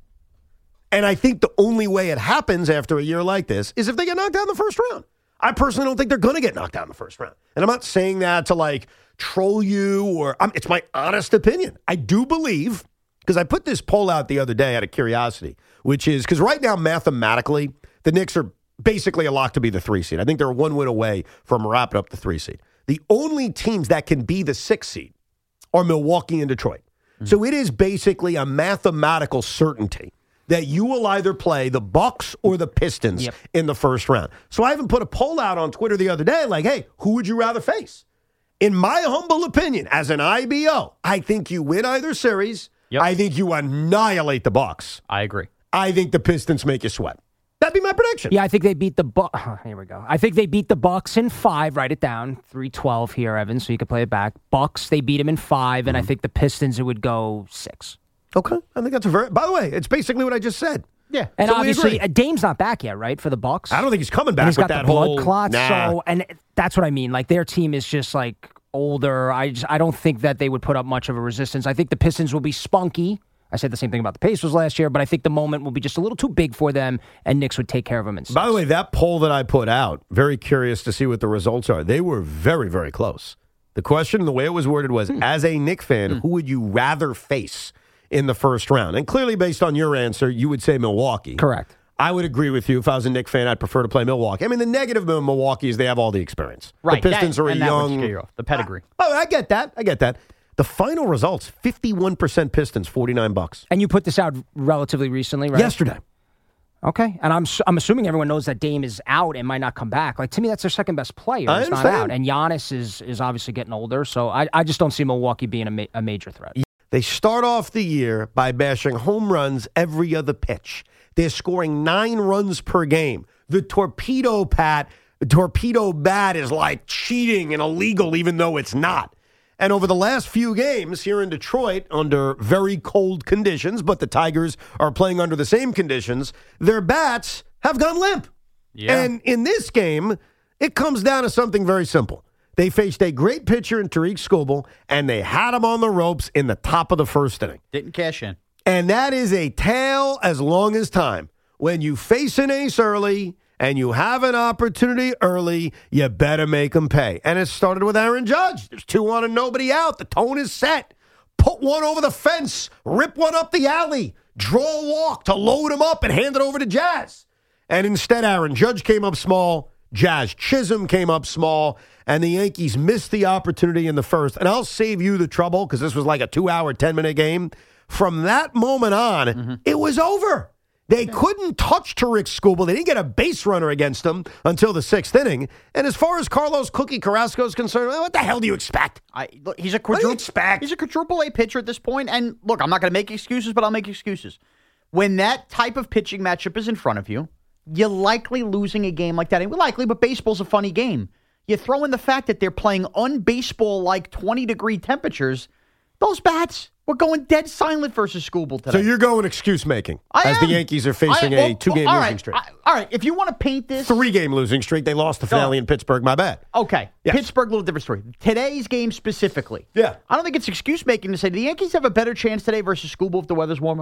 And I think the only way it happens after a year like this is if they get knocked out in the first round. I personally don't think they're going to get knocked out in the first round. And I'm not saying that to, like, troll you or um, it's my honest opinion. I do believe, because I put this poll out the other day out of curiosity, which is because right now, mathematically, the Knicks are basically a lock to be the three seed. I think they're one win away from wrapping up the three seed. The only teams that can be the six seed are Milwaukee and Detroit. Mm-hmm. So it is basically a mathematical certainty that you will either play the Bucks or the Pistons yep. in the first round. So I even put a poll out on Twitter the other day, like, hey, who would you rather face? In my humble opinion, as an I B O, I think you win either series. Yep. I think you annihilate the Bucks. I agree. I think the Pistons make you sweat. That'd be my prediction. Yeah, I think they beat the Bucks. Here we go. I think they beat the Bucks in five. Write it down. three twelve here, Evan, so you can play it back. Bucks, they beat them in five, mm-hmm. and I think the Pistons, it would go six. Okay. I think that's a very... By the way, it's basically what I just said. Yeah. And so obviously, Dame's not back yet, right, for the Bucks? I don't think he's coming back and he's with got that the blood whole... clots. Nah. So, and that's what I mean. Like, their team is just, like, older. I just, I don't think that they would put up much of a resistance. I think the Pistons will be spunky. I said the same thing about the Pacers last year, but I think the moment will be just a little too big for them, and Knicks would take care of them in six. By the way, that poll that I put out, very curious to see what the results are. They were very, very close. The question, the way it was worded was, hmm. as a Knicks fan, hmm. who would you rather face in the first round? And clearly, based on your answer, you would say Milwaukee. Correct. I would agree with you. If I was a Knicks fan, I'd prefer to play Milwaukee. I mean, the negative of Milwaukee is they have all the experience. Right. The Pistons that, are a and that young... would scare you off. The pedigree. I, oh, I get that. I get that. The final results, fifty-one percent Pistons, forty-nine bucks. And you put this out relatively recently, right? Yesterday. Okay. And I'm I'm assuming everyone knows that Dame is out and might not come back. Like, to me, that's their second best player. I He's not understand. out. And Giannis is, is obviously getting older, so I, I just don't see Milwaukee being a, ma- a major threat. They start off the year by bashing home runs every other pitch. They're scoring nine runs per game. The torpedo pat, the torpedo bat is like cheating and illegal, even though it's not. And over the last few games here in Detroit, under very cold conditions, but the Tigers are playing under the same conditions, their bats have gone limp. Yeah. And in this game, it comes down to something very simple. They faced a great pitcher in Tariq Skubal, and they had him on the ropes in the top of the first inning. Didn't cash in. And that is a tale as long as time. When you face an ace early and you have an opportunity early, you better make them pay. And it started with Aaron Judge. There's two on and nobody out. The tone is set. Put one over the fence. Rip one up the alley. Draw a walk to load him up and hand it over to Jazz. And instead, Aaron Judge came up small. Jazz Chisholm came up small. And the Yankees missed the opportunity in the first. And I'll save you the trouble because this was like a two-hour, ten-minute game. From that moment on, mm-hmm. it was over. They couldn't touch Tariq Skubal. They didn't get a base runner against him until the sixth inning. And as far as Carlos Cookie Carrasco is concerned, what the hell do you expect? I, look, he's a quadruple, expect? He's a quadruple A pitcher at this point. And look, I'm not going to make excuses, but I'll make excuses. When that type of pitching matchup is in front of you, you're likely losing a game like that. And likely, but baseball's a funny game. You throw in the fact that they're playing un-baseball-like twenty-degree temperatures, those bats were going dead silent versus Skubal today. So you're going excuse-making as am. the Yankees are facing I, well, a two-game well, losing right, streak. I, all right, if you want to paint this... Three-game losing streak. They lost the finale oh. in Pittsburgh. My bad. Okay. Yes. Pittsburgh, a little different story. Today's game specifically. Yeah. I don't think it's excuse-making to say, do the Yankees have a better chance today versus Skubal if the weather's warmer?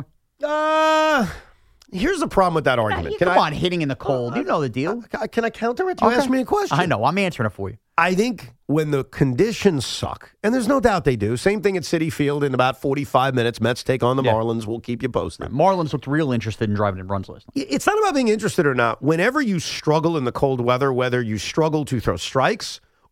Uh... Here's the problem with that argument. Yeah, can come I, on, hitting in the cold. Uh, you know the deal. Uh, can I counter it? You okay. asked me a question. I know. I'm answering it for you. I think when the conditions suck, and there's no doubt they do, same thing at Citi Field in about forty-five minutes. Mets take on the yeah. Marlins. We'll keep you posted. Right. Marlins looked real interested in driving in runs last night. It's not about being interested or not. Whenever you struggle in the cold weather, whether you struggle to throw strikes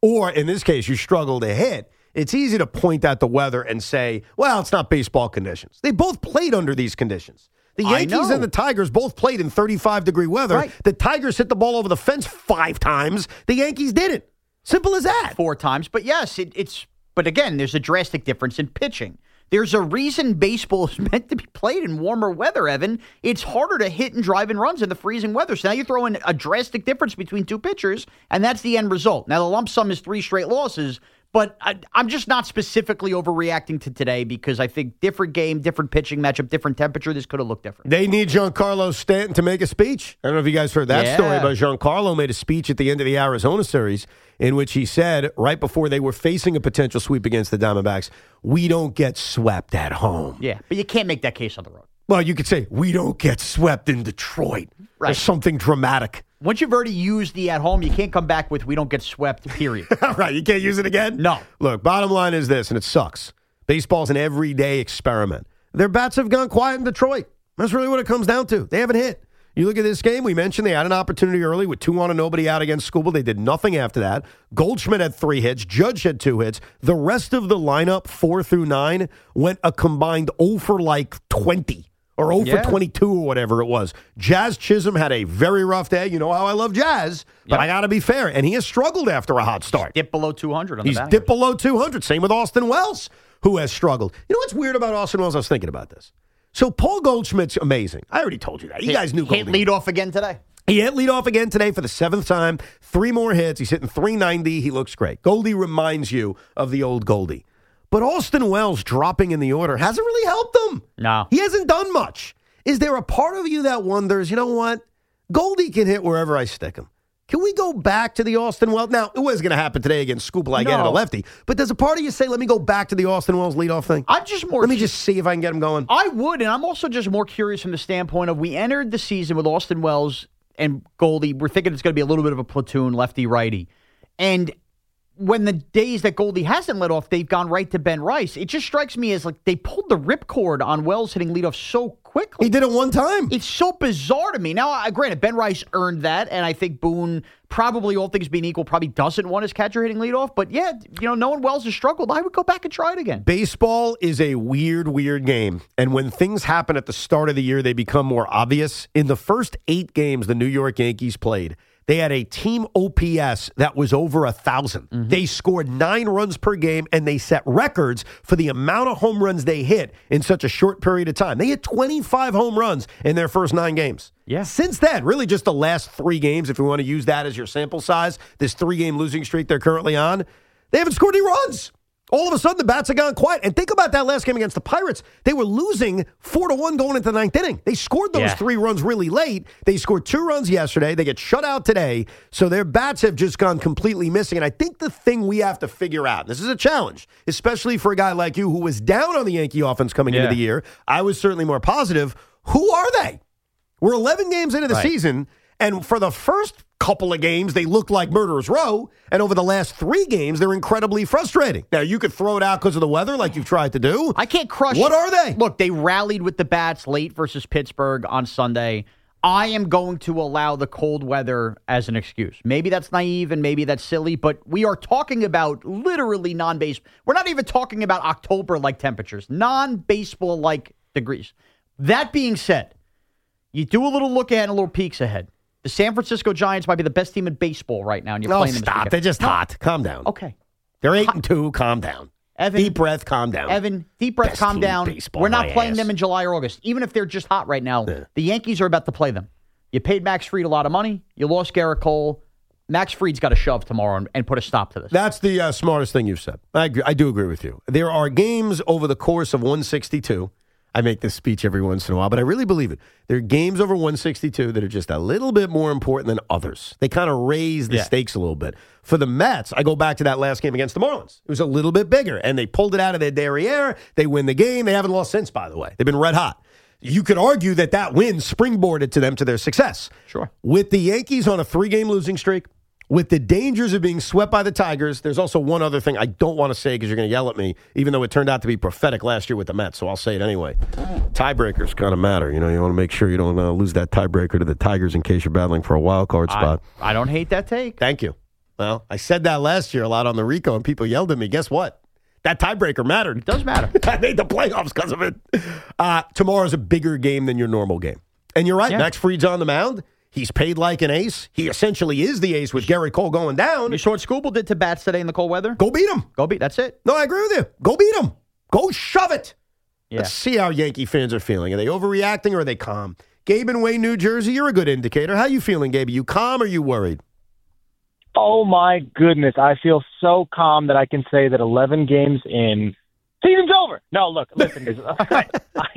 or in this case, you struggle to hit, it's easy to point at the weather and say, well, it's not baseball conditions. They both played under these conditions. The Yankees and the Tigers both played in thirty-five degree weather. Right. The Tigers hit the ball over the fence five times. The Yankees didn't. Simple as that. Four times. But yes, it, it's, but again, there's a drastic difference in pitching. There's a reason baseball is meant to be played in warmer weather, Evan. It's harder to hit and drive in runs in the freezing weather. So now you throw in a drastic difference between two pitchers, and that's the end result. Now, the lump sum is three straight losses, but I, I'm just not specifically overreacting to today because I think different game, different pitching matchup, different temperature, this could have looked different. They need Giancarlo Stanton to make a speech. I don't know if you guys heard that Yeah. story, but Giancarlo made a speech at the end of the Arizona series in which he said, right before they were facing a potential sweep against the Diamondbacks, we don't get swept at home. Yeah, but you can't make that case on the road. Well, you could say, we don't get swept in Detroit. Right. Or something dramatic. Once you've already used the at home, you can't come back with we don't get swept, period. Right, you can't use it again? No. Look, bottom line is this, and it sucks. Baseball's an everyday experiment. Their bats have gone quiet in Detroit. That's really what it comes down to. They haven't hit. You look at this game, we mentioned they had an opportunity early with two on and nobody out against Skubal. They did nothing after that. Goldschmidt had three hits. Judge had two hits. The rest of the lineup, four through nine, went a combined oh for like twenty. Or oh Yeah. for twenty-two or whatever it was. Jazz Chisholm had a very rough day. You know how I love Jazz, but Yep. I got to be fair. And he has struggled after a hot start. Dip below two hundred on He's the batting dipped below two hundred. Same with Austin Wells, who has struggled. You know what's weird about Austin Wells? I was thinking about this. So Paul Goldschmidt's amazing. I already told you that. You Hit- guys knew hit Goldie. lead off again today. He hit leadoff again today for the seventh time. Three more hits. He's hitting three ninety. He looks great. Goldie reminds you of the old Goldie. But Austin Wells dropping in the order hasn't really helped him. No. He hasn't done much. Is there a part of you that wonders, you know what? Goldie can hit wherever I stick him. Can we go back to the Austin Wells? Now, it was going to happen today against Skubal. I get it, a No. lefty. But does a part of you say, let me go back to the Austin Wells leadoff thing? I'm just more. Let me just see if I can get him going. I would, and I'm also just more curious from the standpoint of we entered the season with Austin Wells and Goldie. We're thinking it's going to be a little bit of a platoon, lefty righty, and when the days that Goldie hasn't let off, they've gone right to Ben Rice. It just strikes me as like they pulled the ripcord on Wells hitting leadoff so quickly. He did it one time. It's so bizarre to me. Now, I, granted, Ben Rice earned that, and I think Boone probably, all things being equal, probably doesn't want his catcher hitting leadoff. But yeah, you know, knowing Wells has struggled, I would go back and try it again. Baseball is a weird, weird game. And when things happen at the start of the year, they become more obvious. In the first eight games the New York Yankees played, they had a team O P S that was over a thousand. Mm-hmm. They scored nine runs per game, and they set records for the amount of home runs they hit in such a short period of time. They hit twenty-five home runs in their first nine games. Yeah. Since then, really just the last three games, if you want to use that as your sample size, this three-game losing streak they're currently on, they haven't scored any runs. All of a sudden, the bats have gone quiet. And think about that last game against the Pirates. They were losing four to one going into the ninth inning. They scored those Yeah. three runs really late. They scored two runs yesterday. They get shut out today. So their bats have just gone completely missing. And I think the thing we have to figure out, this is a challenge, especially for a guy like you who was down on the Yankee offense coming into Yeah. the year. I was certainly more positive. Who are they? We're eleven games into the Right. season. And for the first couple of games, they looked like Murderers Row. And over the last three games, they're incredibly frustrating. Now, you could throw it out because of the weather like you've tried to do. I can't crush. What are they? Look, they rallied with the bats late versus Pittsburgh on Sunday. I am going to allow the cold weather as an excuse. Maybe that's naive and maybe that's silly, but we are talking about literally non-base. We're not even talking about October-like temperatures, non-baseball-like degrees. That being said, you do a little look ahead and a little peeks ahead. The San Francisco Giants might be the best team in baseball right now, and you're No, playing them. this stop. weekend. They're just No. hot. Calm down. Okay. They're eight and two. Calm down. Evan, Deep breath. Calm down. Evan, deep breath, Best calm team in down. baseball, We're not my playing ass. them in July or August. Even if they're just hot right now, the Yankees are about to play them. You paid Max Fried a lot of money. You lost Garrett Cole. Max Fried's got to shove tomorrow and, and put a stop to this. That's the uh, smartest thing you've said. I, agree, I do agree with you. There are games over the course of one sixty-two. I make this speech every once in a while, but I really believe it. There are games over one sixty-two that are just a little bit more important than others. They kind of raise the Yeah. stakes a little bit. For the Mets, I go back to that last game against the Marlins. It was a little bit bigger, and they pulled it out of their derriere. They win the game. They haven't lost since, by the way. They've been red hot. You could argue that that win springboarded to them to their success. Sure. With the Yankees on a three-game losing streak, with the dangers of being swept by the Tigers, there's also one other thing I don't want to say because you're going to yell at me, even though it turned out to be prophetic last year with the Mets, so I'll say it anyway. Tiebreakers kind of matter. You know, you want to make sure you don't uh, lose that tiebreaker to the Tigers in case you're battling for a wild card spot. I, I don't hate that take. Thank you. Well, I said that last year a lot on the Rico, and people yelled at me. Guess what? That tiebreaker mattered. It does matter. I made the playoffs because of it. Uh, tomorrow's a bigger game than your normal game. And you're right. Yeah. Max Fried's on the mound. He's paid like an ace. He essentially is the ace with Garrett Cole going down. You saw what Skubal did to bats today in the cold weather? Go beat him. Go beat. That's it. No, I agree with you. Go beat him. Go shove it. Yeah. Let's see how Yankee fans are feeling. Are they overreacting or are they calm? Gabe in Wayne, New Jersey, you're a good indicator. How you feeling, Gabe? Are you calm or are you worried? Oh, my goodness. I feel so calm that I can say that eleven games in, season's over. No, look, listen. I,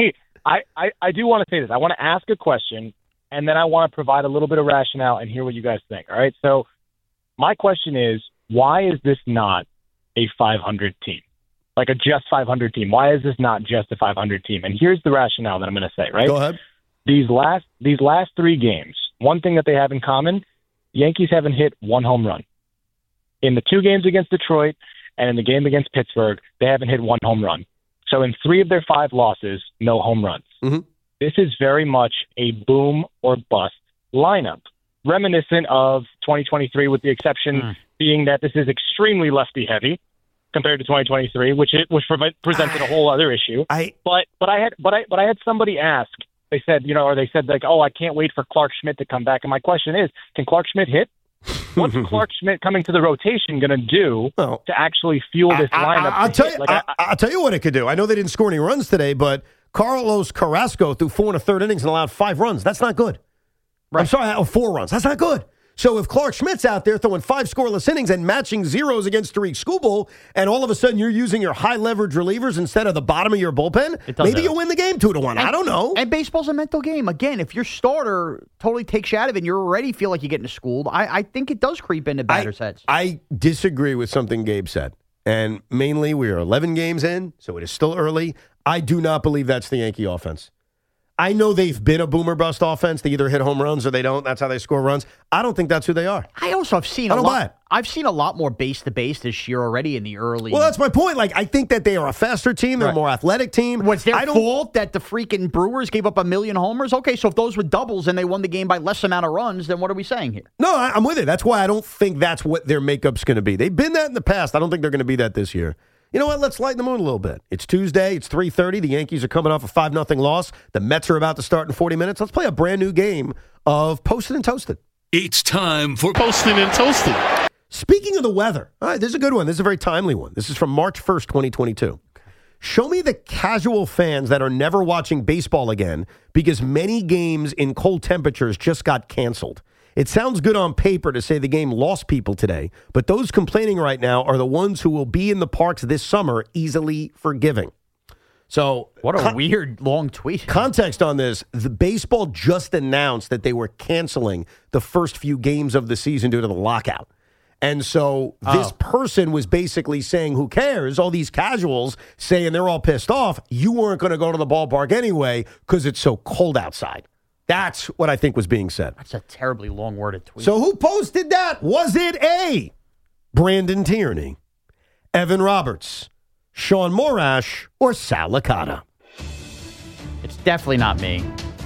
I, I, I do want to say this. I want to ask a question, and then I want to provide a little bit of rationale and hear what you guys think. All right? So my question is, why is this not a five hundred team? Like a just five hundred team. Why is this not just a five hundred team? And here's the rationale that I'm going to say, right? Go ahead. These last these last three games, one thing that they have in common, Yankees haven't hit one home run. In the two games against Detroit and in the game against Pittsburgh, they haven't hit one home run. So in three of their five losses, no home runs. Mm-hmm. This is very much a boom or bust lineup, reminiscent of twenty twenty-three, with the exception mm. being that this is extremely lefty-heavy compared to twenty twenty-three, which it which pre- presented a whole other issue. I, but but I had but I but I had somebody ask. They said, you know, or they said like, oh, I can't wait for Clark Schmidt to come back. And my question is, can Clark Schmidt hit? What's Clark Schmidt coming to the rotation going to do well, to actually fuel this I, lineup? I, I'll tell you. like, I, I, I'll tell you what it could do. I know they didn't score any runs today, but Carlos Carrasco threw four and a third innings and allowed five runs. That's not good. Right. I'm sorry, oh, four runs. That's not good. So if Clark Schmidt's out there throwing five scoreless innings and matching zeros against Tariq Skubal, and all of a sudden you're using your high leverage relievers instead of the bottom of your bullpen, maybe you win the game two to one. And, I don't know. And baseball's a mental game. Again, if your starter totally takes you out of it and you already feel like you're getting schooled, I, I think it does creep into batters' I, heads. I disagree with something Gabe said. And mainly we are eleven games in, so it is still early. I do not believe that's the Yankee offense. I know they've been a boomer bust offense. They either hit home runs or they don't. That's how they score runs. I don't think that's who they are. I also have seen I a don't lot. buy it. I've seen a lot more base to base this year already in the early. Well, that's my point. Like, I think that they are a faster team. They're Right. a more athletic team. Was their I don't, fault that the freaking Brewers gave up a million homers? Okay, so if those were doubles and they won the game by less amount of runs, then what are we saying here? No, I, I'm with it. That's why I don't think that's what their makeup's going to be. They've been that in the past. I don't think they're going to be that this year. You know what? Let's lighten the mood a little bit. It's Tuesday. It's three thirty. The Yankees are coming off a five nothing loss. The Mets are about to start in forty minutes. Let's play a brand new game of Posted and Toasted. It's time for Posted and Toasted. Speaking of the weather, all right, this is a good one. This is a very timely one. This is from March first, twenty twenty-two. Show me the casual fans that are never watching baseball again because many games in cold temperatures just got canceled. It sounds good on paper to say the game lost people today, but those complaining right now are the ones who will be in the parks this summer easily forgiving. So, what a con- weird long tweet. Context on this, the baseball just announced that they were canceling the first few games of the season due to the lockout. And so this Oh. person was basically saying, who cares? All these casuals saying they're all pissed off. You weren't going to go to the ballpark anyway because it's so cold outside. That's what I think was being said. That's a terribly long-worded tweet. So who posted that? Was it A, Brandon Tierney, Evan Roberts, Sean Morash, or Sal Licata? It's definitely not me.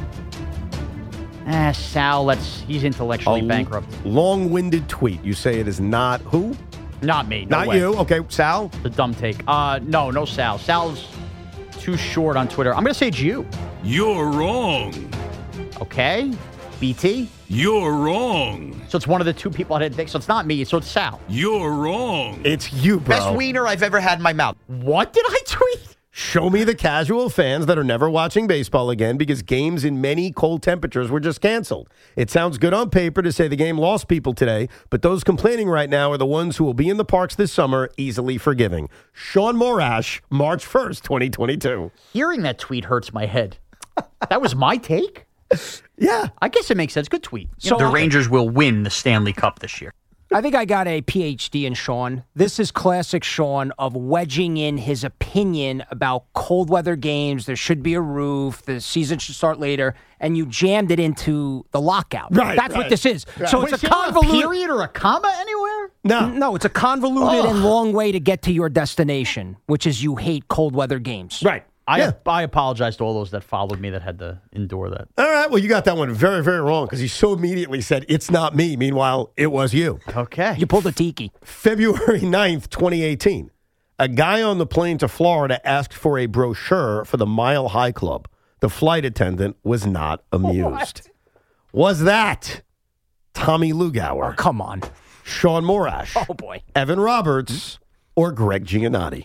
Ah, Sal, let's, he's intellectually A bankrupt. Long-winded tweet. You say it is not who? Not me. No not way. you. Okay, Sal? The dumb take. Uh, no, no Sal. Sal's too short on Twitter. I'm going to say it's you. You're wrong. Okay. B T? You're wrong. So it's one of the two people I didn't think. So it's not me. So it's Sal. You're wrong. It's you, bro. Best wiener I've ever had in my mouth. What did I tweet? Show me the casual fans that are never watching baseball again because games in many cold temperatures were just canceled. It sounds good on paper to say the game lost people today, but those complaining right now are the ones who will be in the parks this summer, easily forgiving. Sean Morash, March first, twenty twenty-two. Hearing that tweet hurts my head. That was my take? Yeah. I guess it makes sense. Good tweet. So- the Rangers will win the Stanley Cup this year. I think I got a P H D in Sean. This is classic Sean of wedging in his opinion about cold weather games. There should be a roof. The season should start later. And you jammed it into the lockout. Right, That's right. what this is. Right. So Was it's a there convoluted... a period or a comma anywhere? No. No, it's a convoluted Ugh. and long way to get to your destination, which is you hate cold weather games. Right. I Yeah. I apologize to all those that followed me that had to endure that. All right, well, you got that one very, very wrong because he so immediately said, it's not me. Meanwhile, it was you. Okay. You pulled a tiki. February ninth, twenty eighteen. A guy on the plane to Florida asked for a brochure for the Mile High Club. The flight attendant was not amused. Was that Tommy Lugauer? Oh, come on. Sean Morash? Oh, boy. Evan Roberts? Or Greg Giannotti?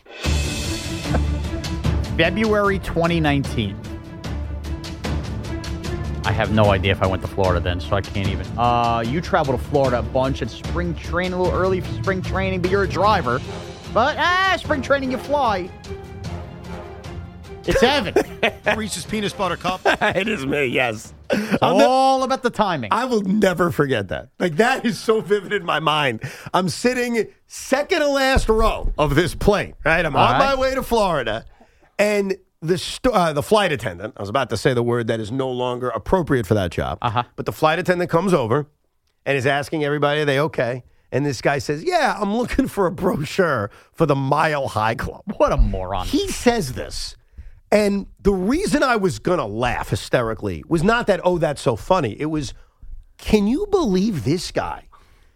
February twenty nineteen. I have no idea if I went to Florida then, so I can't even. Uh, you travel to Florida a bunch at spring training, a little early for spring training, but you're a driver. But, ah, spring training, you fly. It's Evan. Reese's Peanut Butter Cup. It is me, yes. It's I'll all about the timing. I will never forget that. Like, that is so vivid in my mind. I'm sitting second to last row of this plane, right? I'm All on right. my way to Florida, and the st- uh, the flight attendant, I was about to say the word that is no longer appropriate for that job, uh-huh. but the flight attendant comes over and is asking everybody, are they okay? And this guy says, yeah, I'm looking for a brochure for the Mile High Club. What a moron. He says this. And the reason I was going to laugh hysterically was not that, oh, that's so funny. It was, can you believe this guy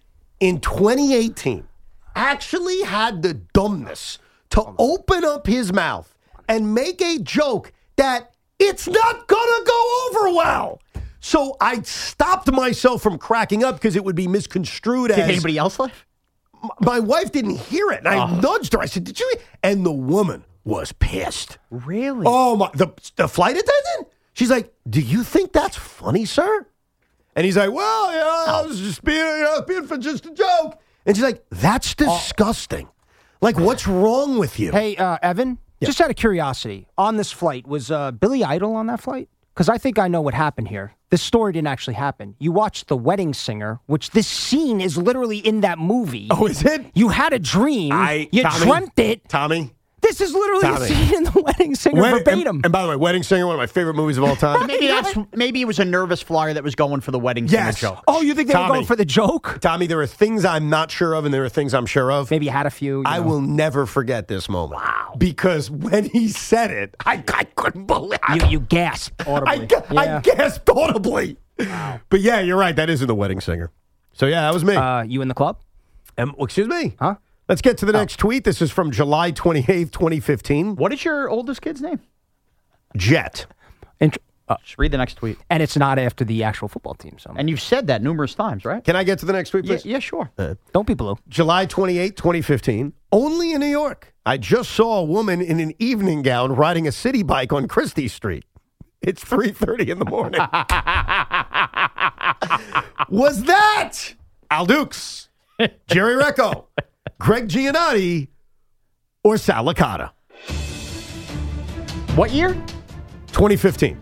in twenty eighteen actually had the dumbness to open up his mouth and make a joke that it's not going to go over well? So I stopped myself from cracking up because it would be misconstrued as... Did anybody else laugh? My wife didn't hear it, and I Oh. nudged her. I said, did you... And the woman was pissed. Really? Oh, my... The, the flight attendant? She's like, do you think that's funny, sir? And he's like, well, you know, I was just being, you know, being for just a joke. And she's like, that's disgusting. Like, what's wrong with you? Hey, uh, Evan, just out of curiosity, on this flight, was uh, Billy Idol on that flight? Because I think I know what happened here. This story didn't actually happen. You watched The Wedding Singer, which this scene is literally in that movie. Oh, is it? You had a dream. I, you Tommy, dreamt it. Tommy. This is literally Tommy. a scene in The Wedding Singer Wedding- verbatim. And, and by the way, Wedding Singer, one of my favorite movies of all time. Maybe that's maybe it was a nervous flyer that was going for the wedding singer Yes. joke. Oh, you think they Tommy. were going for the joke? Tommy, there are things I'm not sure of and there are things I'm sure of. Maybe you had a few. you I know. will never forget this moment. Wow. Because when he said it, I, I couldn't believe it. You, you gasped audibly. I, ga- I Yeah. gasped audibly. Wow. But yeah, you're right. That is in The Wedding Singer. So yeah, that was me. Uh, you in the club? Um, well, excuse me. Huh? Let's get to the next tweet. This is from July twenty-eighth, twenty fifteen. What is your oldest kid's name? Jet. Int- uh, Just read the next tweet. and it's not after the actual football team. So And you've said that numerous times, right? Can I get to the next tweet, Yeah, please? yeah, sure. Uh, don't be blue. July twenty-eighth, twenty fifteen. Only in New York. I just saw a woman in an evening gown riding a city bike on Christie Street. It's three thirty in the morning. Was that Al Dukes, Jerry Recco, Greg Giannotti, or Sal Licata? What year? twenty fifteen.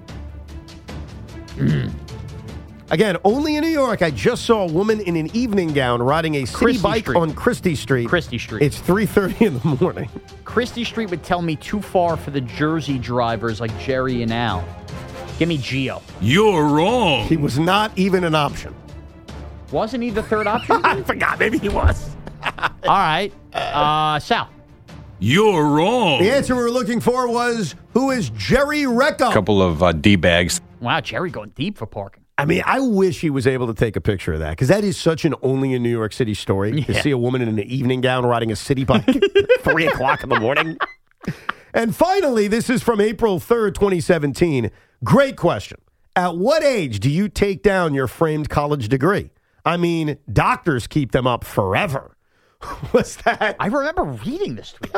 Again, only in New York, I just saw a woman in an evening gown riding a city Christie bike Street. on Christie Street. Christie Street. It's three thirty in the morning. Christie Street would tell me too far for the Jersey drivers like Jerry and Al. Give me Geo. You're wrong. He was not even an option. Wasn't he the third option? I forgot. Maybe he was. All right. Uh, Sal. You're wrong. The answer we were looking for was, who is Jerry Recco? couple of uh, D-bags. Wow, Jerry going deep for parking. I mean, I wish he was able to take a picture of that, because that is such an only in New York City story, to Yeah. see a woman in an evening gown riding a city bike at three o'clock in the morning. And finally, this is from April third, twenty seventeen. Great question. At what age do you take down your framed college degree? I mean, doctors keep them up forever. Was that... I remember reading this tweet.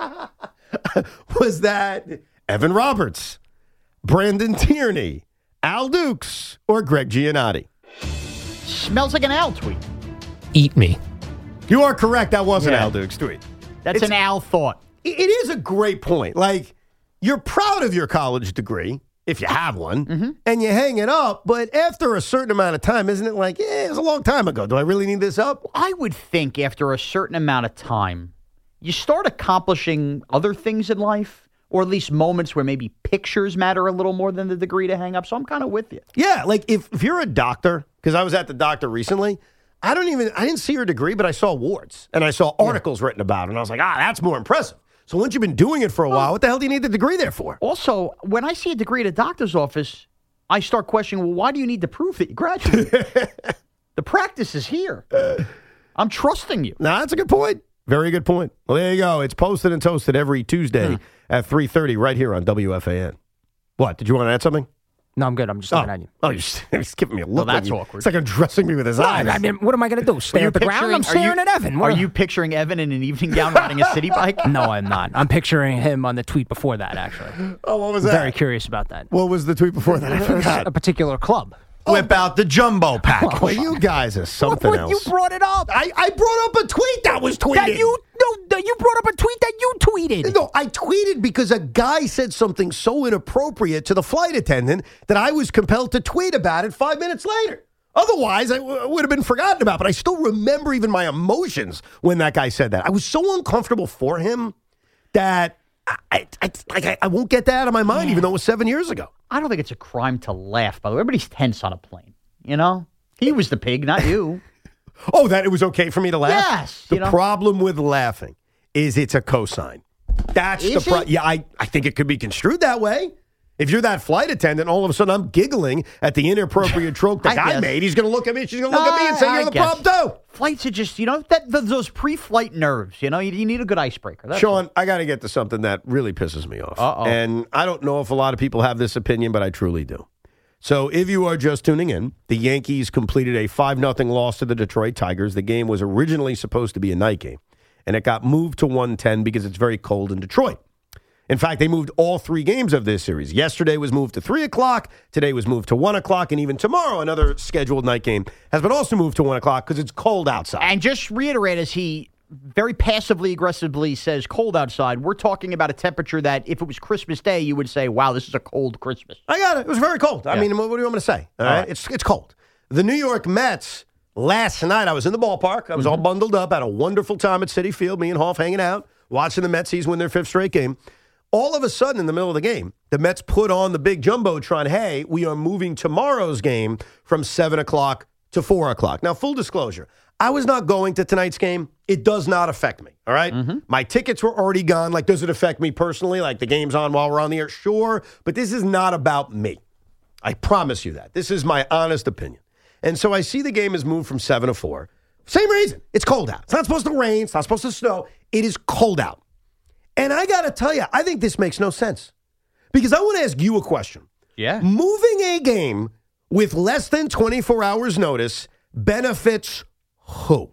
Was that Evan Roberts, Brandon Tierney, Al Dukes, or Greg Giannotti? Smells like an Al tweet. Eat me. You are correct. That wasn't Yeah. Al Dukes' tweet. That's It's- an Al thought. It it is a great point. Like, you're proud of your college degree, if you have one, Mm-hmm. and you hang it up, but after a certain amount of time, isn't it like, eh, it was a long time ago. Do I really need this up? I would think after a certain amount of time, you start accomplishing other things in life, or at least moments where maybe pictures matter a little more than the degree to hang up. So I'm kind of with you. Yeah, like if, if you're a doctor, because I was at the doctor recently, I don't even, I didn't see her degree, but I saw awards and I saw articles written about it, and I was like, ah, that's more impressive. So once you've been doing it for a while, what the hell do you need the degree there for? Also, when I see a degree at a doctor's office, I start questioning, well, why do you need to prove that you graduated? The practice is here. I'm trusting you. No, that's a good point. Very good point. Well, there you go. It's Posted and Toasted every Tuesday Hmm. at three thirty right here on W F A N. What? Did you want to add something? No, I'm good. I'm just Oh. looking at you. Oh, you're just, you're just giving me a look. Well, that's like you- awkward. It's like addressing me with his eyes. I mean, what am I going to do? Stare Are you at the ground? picturing- I'm are staring you- at Evan. Are What- you picturing Evan in an evening gown riding a city bike? No, I'm not. I'm picturing him on the tweet before that, actually. Oh, what was I'm that? Very curious about that. What was the tweet before that? I forgot. A particular club. Whip out the jumbo pack. Well, you guys are something What, else. you brought it up. I, I brought up a tweet that was tweeted. That you no, that you brought up a tweet that you tweeted. No, I tweeted because a guy said something so inappropriate to the flight attendant that I was compelled to tweet about it five minutes later. Otherwise, I w- would have been forgotten about. But I still remember even my emotions when that guy said that. I was so uncomfortable for him that I, I, I, like, I, I won't get that out of my mind, Yeah. even though it was seven years ago. I don't think it's a crime to laugh, by the way. Everybody's tense on a plane, you know? He was the pig, not you. Oh, that it was okay for me to laugh? Yes. The you know? problem with laughing is it's a cosign. That's Is the pro- it? Yeah, I, I think it could be construed that way. If you're that flight attendant, all of a sudden I'm giggling at the inappropriate joke the I guy guess. made. He's going to look at me. She's going to look at me and say, I you're the guess. problem too. Flights are just, you know, that th- those pre-flight nerves, you know? You, you need a good icebreaker. That's Sean, I got to get to something that really pisses me off. Uh-oh. And I don't know if a lot of people have this opinion, but I truly do. So if you are just tuning in, the Yankees completed a five nothing loss to the Detroit Tigers. The game was originally supposed to be a night game, and it got moved to one ten because it's very cold in Detroit. In fact, they moved all three games of this series. Yesterday was moved to three o'clock. Today was moved to one o'clock. And even tomorrow, another scheduled night game has been also moved to one o'clock because it's cold outside. And just reiterate, as he very passively, aggressively says cold outside, we're talking about a temperature that if it was Christmas Day, you would say, wow, this is a cold Christmas. I got it. It was very cold. I Yeah. mean, what do you want me to say? All right? right. It's, it's cold. The New York Mets, last night, I was in the ballpark. I was all bundled up. Had a wonderful time at Citi Field, me and Hoff hanging out, watching the Metsies win their fifth straight game. All of a sudden, in the middle of the game, the Mets put on the big Jumbotron, hey, we are moving tomorrow's game from seven o'clock to four o'clock. Now, full disclosure, I was not going to tonight's game. It does not affect me, all right? My tickets were already gone. Like, does it affect me personally? Like, the game's on while we're on the air? Sure, but this is not about me. I promise you that. This is my honest opinion. And so I see the game is moved from seven to four. Same reason. It's cold out. It's not supposed to rain. It's not supposed to snow. It is cold out. And I got to tell you, I think this makes no sense. Because I want to ask you a question. Yeah. Moving a game with less than twenty-four hours notice benefits who?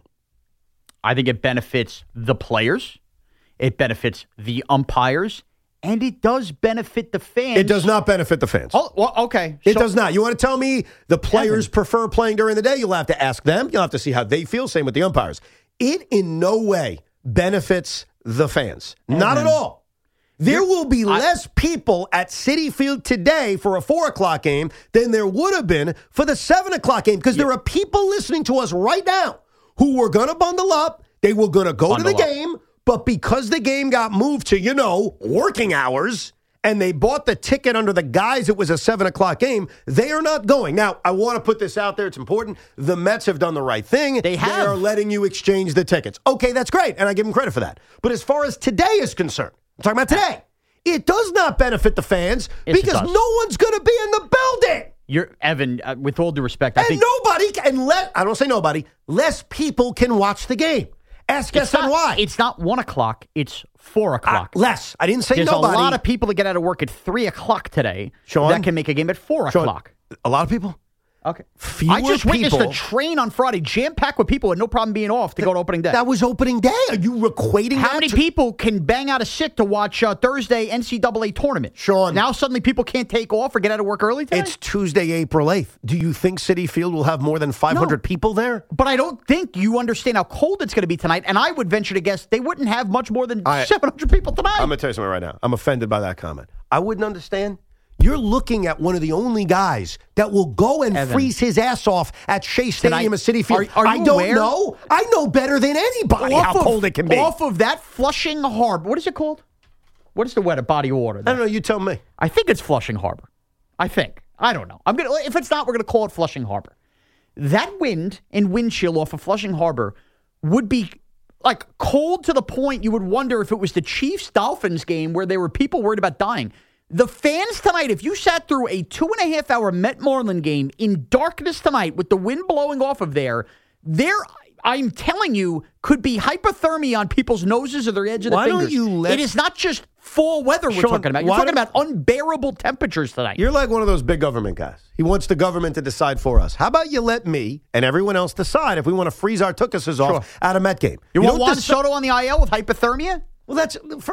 I think it benefits the players, it benefits the umpires, and it does benefit the fans. It does not benefit the fans. Oh, well, okay. It So- does not. You want to tell me the players prefer playing during the day? You'll have to ask them. You'll have to see how they feel. Same with the umpires. It in no way benefits the fans. Not at all. There will be less people at Citi Field today for a four o'clock game than there would have been for the seven o'clock game because there are people listening to us right now who were going to bundle up. They were going to go to the Bundle up. game, but because the game got moved to, you know, working hours, and they bought the ticket under the guise it was a seven o'clock game, they are not going. Now, I want to put this out there. It's important. The Mets have done the right thing. They have. They are letting you exchange the tickets. Okay, that's great, and I give them credit for that. But as far as today is concerned, I'm talking about today, it does not benefit the fans Yes, it because does. no one's going to be in the building. You're Evan. Uh, with all due respect, I And think nobody, can, and let, I don't say nobody, less people can watch the game. Ask it's S N Y. not, it's not one o'clock. It's four o'clock. Uh, less. I didn't say There's nobody. a lot of people that get out of work at three o'clock today Sean? that can make a game at four Sean, o'clock. A lot of people? Okay. Fewer I just witnessed people. a train on Friday jam-packed with people with no problem being off to go to opening day. That was opening day. Are you equating How that many to- people can bang out a sick to watch uh, Thursday N C double A tournament? Sean. Now suddenly people can't take off or get out of work early today? It's Tuesday, April eighth. Do you think Citi Field will have more than five hundred people there? But I don't think you understand how cold it's going to be tonight, and I would venture to guess they wouldn't have much more than I- seven hundred people tonight. I'm going to tell you something right now. I'm offended by that comment. I wouldn't understand. You're looking at one of the only guys that will go and Evan. freeze his ass off at Shea Stadium at Citi Field. Are- are I you don't aware? know. I know better than anybody Off how of- cold it can be. Off of that Flushing Harbor. What is it called? What is the weather body of water? I there? don't know. You tell me. I think it's Flushing Harbor. I think. I don't know. I'm gonna. If it's not, we're gonna call it Flushing Harbor. That wind and wind chill off of Flushing Harbor would be like cold to the point you would wonder if it was the Chiefs-Dolphins game where there were people worried about dying. The fans tonight, if you sat through a two and a half hour Met Marlin game in darkness tonight with the wind blowing off of there, there, I'm telling you, could be hypothermia on people's noses or their edge of Why the don't fingers. you let- It is not just fall weather we're Sean, talking about. You're why talking don't- about unbearable temperatures tonight. You're like one of those big government guys. He wants the government to decide for us. How about you let me and everyone else decide if we want to freeze our tuchuses off at a Met game? You, want don't Juan deci- Soto on the I L with hypothermia? Well, that's... For,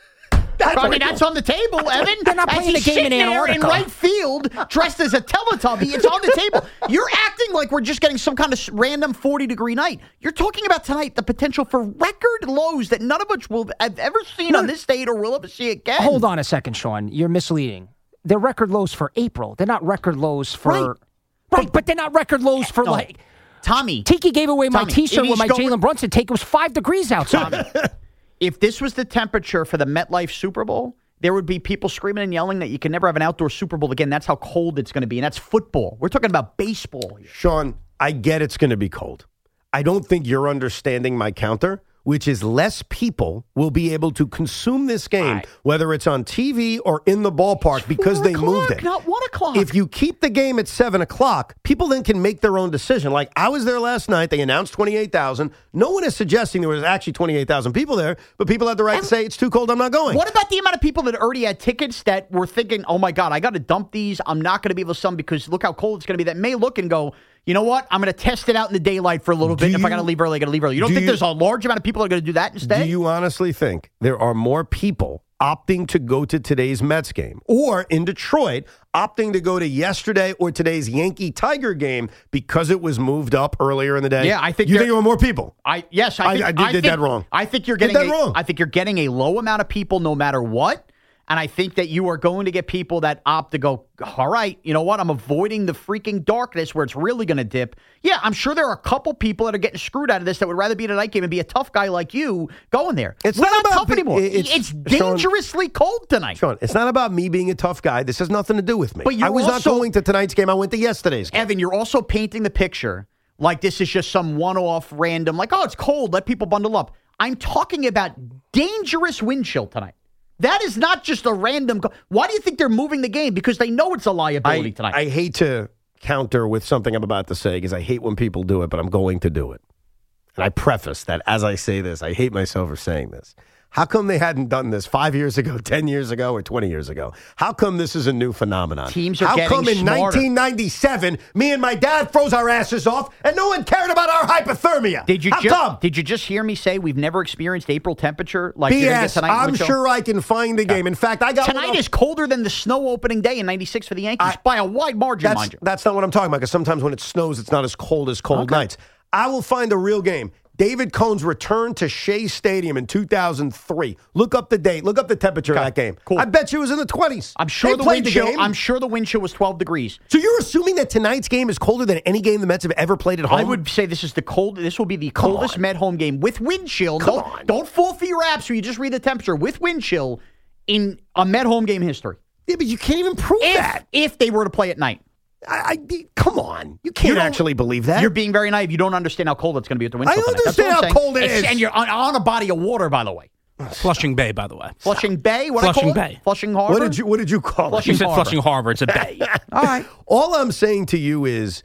I mean, that's on the table, Evan. They're not As playing he's the game in sitting there Antarctica. in right field, dressed as a Teletubby. It's on the table. You're acting like we're just getting some kind of random forty-degree night. You're talking about tonight the potential for record lows that none of us will have ever seen on this state or will ever see again. Hold on a second, Sean. You're misleading. They're record lows for April. They're not record lows for... Right. Right, but they're not record lows for, No. like... Tommy. Tiki gave away my Tommy, T-shirt it with is my going- Jalen Brunson take. It was five degrees outside. If this was the temperature for the MetLife Super Bowl, there would be people screaming and yelling that you can never have an outdoor Super Bowl again. That's how cold it's going to be, and that's football. We're talking about baseball here. Sean, I get it's going to be cold. I don't think you're understanding my counter, which is less people will be able to consume this game, whether it's on T V or in the ballpark, because they moved it. Not one o'clock. If you keep the game at seven o'clock, people then can make their own decision. Like, I was there last night. They announced twenty-eight thousand. No one is suggesting there was actually twenty-eight thousand people there, but people had the right to say, it's too cold, I'm not going. What about the amount of people that already had tickets that were thinking, oh, my God, I got to dump these. I'm not going to be able to sell them because look how cold it's going to be. That may look and go, you know what? I'm going to test it out in the daylight for a little bit. And if I got to leave early, I got to leave early. You don't do think you- there's a large amount of people that are going to do that instead? Do you honestly think there are more people opting to go to today's Mets game or in Detroit opting to go to yesterday or today's Yankee Tiger game because it was moved up earlier in the day? Yeah, I think you there- think there were more people. I yes, I, think, I, I did, did think, that wrong. I think you're Did getting that a, wrong. I think you're getting a low amount of people no matter what. And I think that you are going to get people that opt to go, all right, you know what? I'm avoiding the freaking darkness where it's really going to dip. Yeah, I'm sure there are a couple people that are getting screwed out of this that would rather be at a night game and be a tough guy like you going there. It's We're not not about tough be- anymore. it's- It's, Sean- dangerously cold tonight. Sean, it's not about me being a tough guy. This has nothing to do with me. But you're I was also- not going to tonight's game. I went to yesterday's game. Evan, you're also painting the picture like this is just some one-off random, like, oh, it's cold, let people bundle up. I'm talking about dangerous wind chill tonight. That is not just a random. Co- Why do you think they're moving the game? Because they know it's a liability I, tonight. I hate to counter with something I'm about to say because I hate when people do it, but I'm going to do it. And I preface that as I say this, I hate myself for saying this. How come they hadn't done this five years ago, ten years ago, or twenty years ago? How come this is a new phenomenon? Teams are How getting come in smarter. nineteen ninety-seven, me and my dad froze our asses off and no one cared about our hypothermia? Did you How ju- come? Did you just hear me say we've never experienced April temperature like you're gonna get B S, tonight? in I'm Wichita? sure I can find the game. In fact, I got one Tonight up- is colder than the snow opening day in ninety-six for the Yankees by a wide margin, That's, mind you. that's not what I'm talking about because sometimes when it snows, it's not as cold as cold Okay. nights. I will find a real game. David Cohn's return to Shea Stadium in two thousand three. Look up the date. Look up the temperature of that game. Cool. I bet you it was in the twenties. I'm sure They the played wind chill. game. I'm sure the wind chill was twelve degrees. So you're assuming that tonight's game is colder than any game the Mets have ever played at home? I would say this is the cold. This will be the coldest Met home game with wind chill. Come don't, on. don't fall for your apps where you just read the temperature with wind chill in a Met home game history. Yeah, but you can't even prove if, that. If they were to play at night. I, I, come on. You can't don't- actually believe that. You're being very naive. You don't understand how cold it's going to be at the wind I chill tonight. That's what understand I'm how saying. cold it It's- is. And you're on, on a body of water, by the way. Flushing Bay, by the way. Flushing Bay? What Flushing I call it? Bay. Flushing Harbor? What did you What did you call Flushing it? You said Harbor. Flushing Harbor. It's a bay. All right. All I'm saying to you is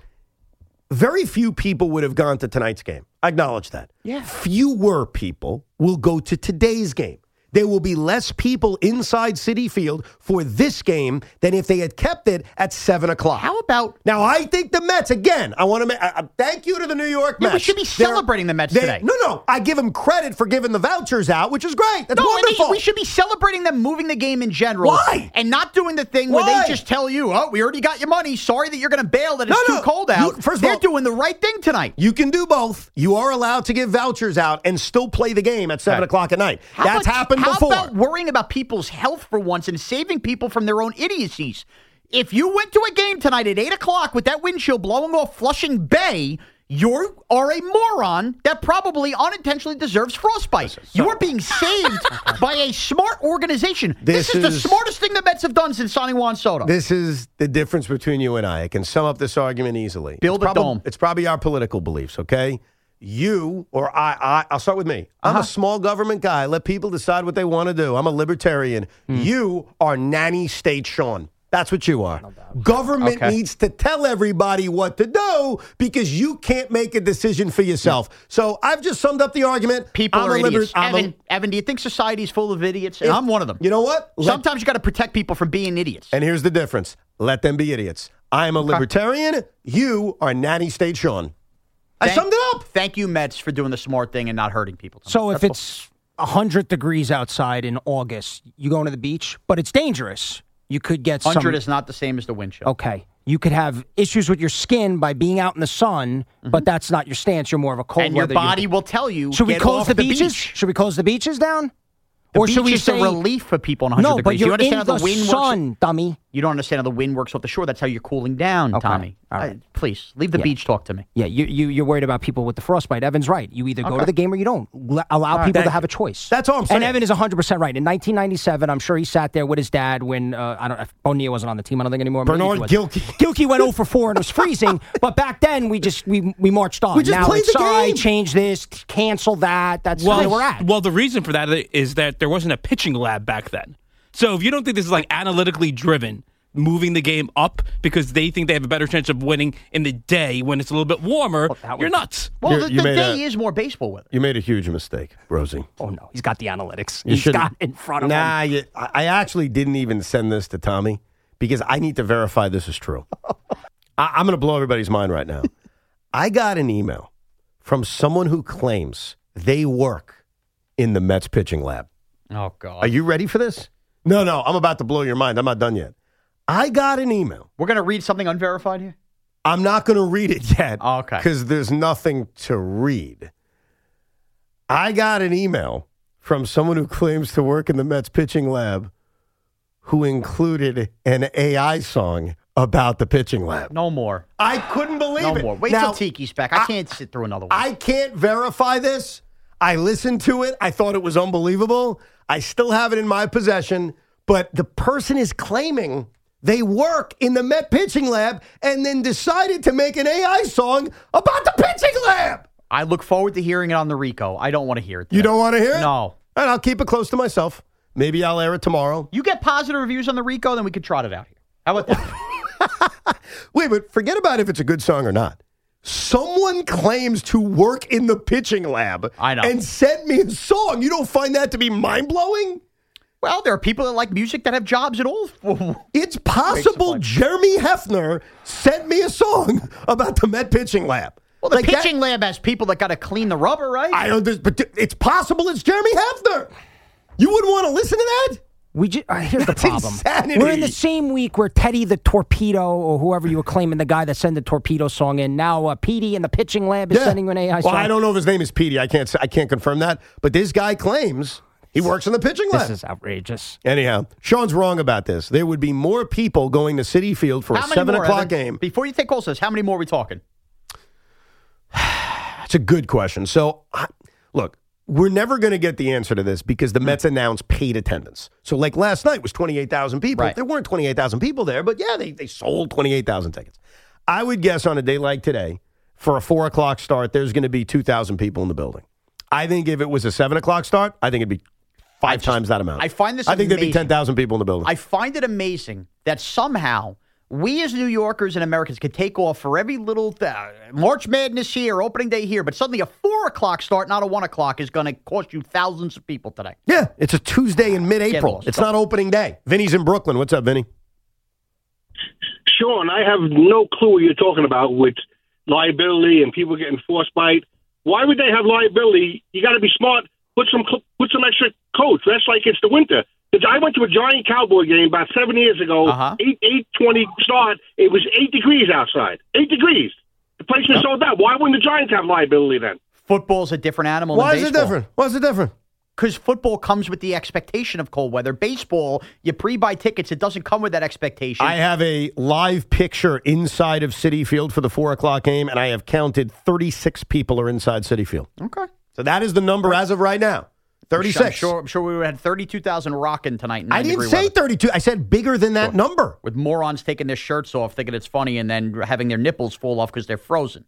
very few people would have gone to tonight's game. I acknowledge that. Yeah. Fewer people will go to today's game. There will be less people inside Citi Field for this game than if they had kept it at seven o'clock. How about... Now, I think the Mets, again, I want to make... Uh, thank you to the New York Yeah, Mets. we should be They're- celebrating the Mets they- today. No, no. I give them credit for giving the vouchers out, which is great. That's No, I mean, wonderful. we should be celebrating them moving the game in general. Why? And not doing the thing where Why? they just tell you, oh, we already got your money. Sorry that you're going to bail that it's No, too no. cold out. You- first of They're all- doing the right thing tonight. You can do both. You are allowed to give vouchers out and still play the game at seven Okay. o'clock at night. How That's about- happened how before. about worrying about people's health for once and saving people from their own idiocies? If you went to a game tonight at eight o'clock with that wind chill blowing off Flushing Bay, you are a moron that probably unintentionally deserves frostbite. You are being saved by a smart organization. This, This is, the is- smartest thing the Mets have done since signing Juan Soto. This is the difference between you and I. I can sum up this argument easily. Build it's a probab- dome. It's probably our political beliefs, okay? you or I, I I'll start with me. I'm Uh-huh. a small government guy. Let people decide what they want to do. I'm a libertarian. Hmm. You are nanny state Sean. That's what you are. Government Okay. needs to tell everybody what to do because you can't make a decision for yourself. So I've just summed up the argument. People I'm are a liber- idiots. I'm a- Evan, Evan, do you think society's full of idiots? And If- I'm one of them. You know what? Let- Sometimes you got to protect people from being idiots. And here's the difference. Let them be idiots. I am a libertarian. You are nanny state Sean. I Thank- summed it up. Thank you, Mets, for doing the smart thing and not hurting people. So if That's it's one hundred degrees outside in August, you going to the beach, but it's dangerous. You could get one hundred some, is not the same as the wind chill. Okay. You could have issues with your skin by being out in the sun, but that's not your stance. You're more of a cold And your weather. body will tell you, Should we get close off the the beaches? beach. Should we close the beaches down? The or beach should we is say a relief for people in one hundred no? degrees. But you're you understand in how the, the wind sun, works? dummy. You don't understand how the wind works off the shore. That's how you're cooling down, Okay. Tommy. All I- right. please leave the Yeah. beach. Talk to me. Yeah, you, you you're worried about people with the frostbite. Evan's right. You either go Okay. to the game or you don't. L- allow right, people to thank have you. a choice. That's all I'm saying. And Evan is one hundred percent right. In nineteen ninety-seven, I'm sure he sat there with his dad when uh, I don't know if O'Neill wasn't on the team. I don't think anymore. Maybe Bernard he was. Gilkey. Gilkey went oh for four and it was freezing. But back then we just we we marched on. We just now played it's the sorry, game. change this, cancel that. That's well, where we're at. Well, the reason for that is that there wasn't a pitching lab back then. So if you don't think this is like analytically driven, moving the game up because they think they have a better chance of winning in the day when it's a little bit warmer, you're nuts. Well, You're- the, you the made day a- is more baseball weather. You made a huge mistake, Rosie. Oh no, he's got the analytics. You He's shouldn't- got it in front of nah, him. you, I I actually didn't even send this to Tommy because I need to verify this is true. I, I'm going to blow everybody's mind right now. I got an email from someone who claims they work in the Mets pitching lab. Oh God! Are you ready for this? No, no, I'm about to blow your mind. I'm not done yet. I got an email. We're gonna read something unverified here. I'm not going to read it yet. Oh, okay. Because there's nothing to read. I got an email from someone who claims to work in the Mets pitching lab who included an A I song about the pitching lab. No more. I couldn't believe No it. more. Wait Now, till Tiki's back. I, can't sit through another one. I can't verify this. I listened to it. I thought it was unbelievable. I still have it in my possession. But the person is claiming they work in the Met pitching lab and then decided to make an A I song about the pitching lab. I look forward to hearing it on the Rico. I don't want to hear it. You today. don't want to hear it? No. And I'll keep it close to myself. Maybe I'll air it tomorrow. You get positive reviews on the Rico, then we could trot it out here. How about that? Wait, but forget about if it's a good song or not. Someone claims to work in the pitching lab I know. and sent me a song. You don't find that to be mind-blowing? Well, there are people that like music that have jobs at all. It's possible Jeremy Hefner sent me a song about the Met pitching lab. Well, the Like that- pitching lab has people that got to clean the rubber, right? I don't, but it's possible it's Jeremy Hefner. You wouldn't want to listen to that? We ju- uh, here's the That's problem. insanity. We're in the same week where Teddy the Torpedo, or whoever you were claiming, the guy that sent the Torpedo song in, now uh, Petey in the pitching lab is Yeah. sending you an A I Well, song. I don't know if his name is Petey. I can't. say- I can't confirm that. But this guy claims he works in the pitching lab. This is outrageous. Anyhow, Sean's wrong about this. There would be more people going to Citi Field for How a many seven more, o'clock Evan? game. Before you take calls, says how many more are we talking? It's a good question. So, I, look, we're never going to get the answer to this because the Mets announced paid attendance. So, like last night was twenty-eight thousand people. Right. There weren't twenty-eight thousand people there, but yeah, they, they sold twenty-eight thousand tickets. I would guess on a day like today, for a four o'clock start, there's going to be two thousand people in the building. I think if it was a seven o'clock start, I think it'd be five just- times that amount. I find this I think there'd be amazing. ten thousand people in the building. I find it amazing that somehow we as New Yorkers and Americans could take off for every little uh, March Madness here, opening day here, but suddenly a four o'clock start, not a one o'clock, is going to cost you thousands of people today. Yeah, it's a Tuesday in mid-April. lost. It's not opening day. Vinny's in Brooklyn. What's up, Vinny? Sean, I have no clue what you're talking about with liability and people getting frostbite. Why would they have liability? You got to be smart. Put some put some extra coats. That's like it's the winter. I went to a Giant Cowboy game about seven years ago. Uh-huh. Eight eight twenty start. It was eight degrees outside. Eight degrees. The place was sold out. Why wouldn't the Giants have liability then? Football's a different animal Why than is it baseball. different? Why is it different? Because football comes with the expectation of cold weather. Baseball, you pre-buy tickets. It doesn't come with that expectation. I have a live picture inside of Citi Field for the four o'clock game, and I have counted thirty-six people are inside Citi Field. Okay. So that is the number as of right now. thirty-six. I'm sure, I'm sure we had thirty-two thousand rocking tonight. In I didn't say weather. thirty-two. I said bigger than that number. With morons taking their shirts off, thinking it's funny, and then having their nipples fall off because they're frozen.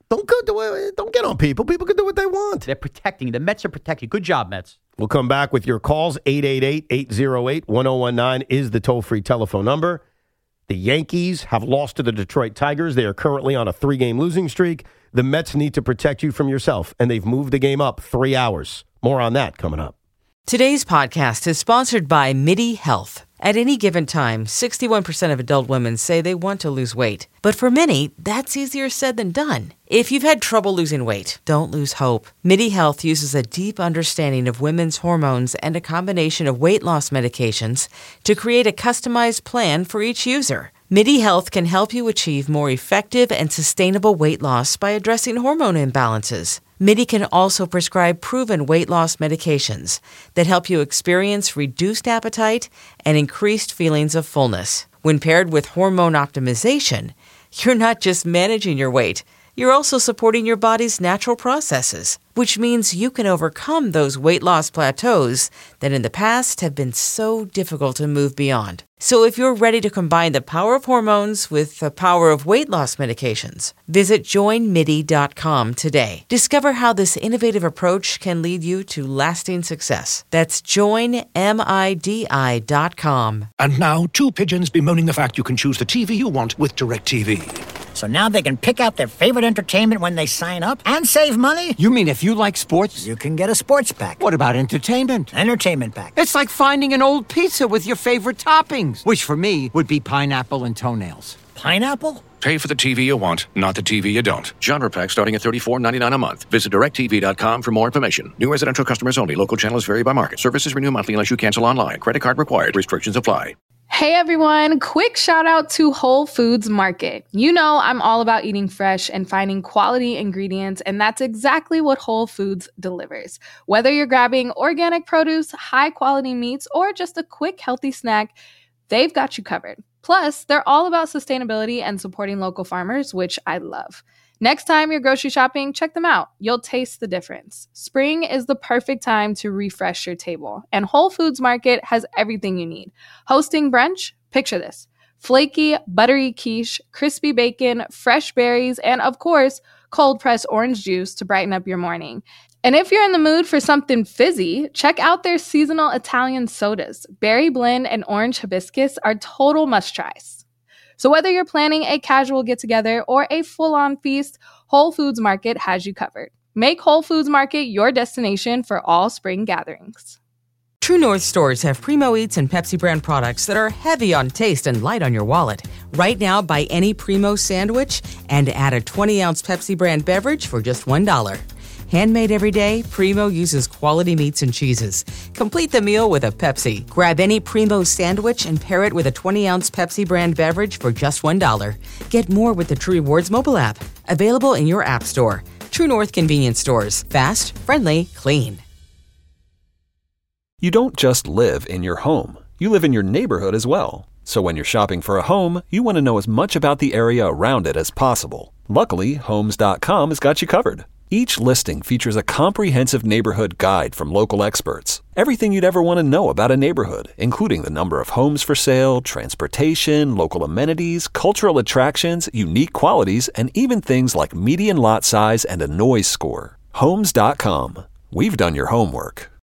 Don't go do don't get on people. People can do what they want. They're protecting. The Mets are protecting. Good job, Mets. We'll come back with your calls. eight eight eight, eight oh eight, one oh one nine is the toll-free telephone number. The Yankees have lost to the Detroit Tigers. They are currently on a three-game losing streak. The Mets need to protect you from yourself, and they've moved the game up three hours. More on that coming up. Today's podcast is sponsored by MIDI Health. At any given time, sixty-one percent of adult women say they want to lose weight. But for many, that's easier said than done. If you've had trouble losing weight, don't lose hope. MIDI Health uses a deep understanding of women's hormones and a combination of weight loss medications to create a customized plan for each user. MIDI Health can help you achieve more effective and sustainable weight loss by addressing hormone imbalances. MIDI can also prescribe proven weight loss medications that help you experience reduced appetite and increased feelings of fullness. When paired with hormone optimization, you're not just managing your weight, you're also supporting your body's natural processes, which means you can overcome those weight loss plateaus that in the past have been so difficult to move beyond. So if you're ready to combine the power of hormones with the power of weight loss medications, visit join midi dot com today. Discover how this innovative approach can lead you to lasting success. That's join midi dot com. And now, two pigeons bemoaning the fact you can choose the T V you want with DirecTV. So now they can pick out their favorite entertainment when they sign up and save money? You mean if you like sports? You can get a sports pack. What about entertainment? Entertainment pack. It's like finding an old pizza with your favorite toppings, which for me would be pineapple and toenails. Pineapple? Pay for the T V you want, not the T V you don't. Genre pack starting at thirty-four ninety-nine a month. Visit direct T V dot com for more information. New residential customers only. Local channels vary by market. Services renew monthly unless you cancel online. Credit card required. Restrictions apply. Hey everyone, quick shout out to Whole Foods Market. You know I'm all about eating fresh and finding quality ingredients, and that's exactly what Whole Foods delivers. Whether you're grabbing organic produce, high quality meats, or just a quick healthy snack, they've got you covered. Plus, they're all about sustainability and supporting local farmers, which I love. Next time you're grocery shopping, check them out. You'll taste the difference. Spring is the perfect time to refresh your table, and Whole Foods Market has everything you need. Hosting brunch? Picture this. Flaky, buttery quiche, crispy bacon, fresh berries, and of course, cold-pressed orange juice to brighten up your morning. And if you're in the mood for something fizzy, check out their seasonal Italian sodas. Berry blend and orange hibiscus are total must-tries. So whether you're planning a casual get-together or a full-on feast, Whole Foods Market has you covered. Make Whole Foods Market your destination for all spring gatherings. True North stores have Primo Eats and Pepsi brand products that are heavy on taste and light on your wallet. Right now, buy any Primo sandwich and add a twenty-ounce Pepsi brand beverage for just one dollar. Handmade every day, Primo uses quality meats and cheeses. Complete the meal with a Pepsi. Grab any Primo sandwich and pair it with a twenty-ounce Pepsi brand beverage for just one dollar. Get more with the True Rewards mobile app. Available in your app store. True North convenience stores. Fast, friendly, clean. You don't just live in your home. You live in your neighborhood as well. So when you're shopping for a home, you want to know as much about the area around it as possible. Luckily, Homes dot com has got you covered. Each listing features a comprehensive neighborhood guide from local experts. Everything you'd ever want to know about a neighborhood, including the number of homes for sale, transportation, local amenities, cultural attractions, unique qualities, and even things like median lot size and a noise score. Homes dot com. We've done your homework.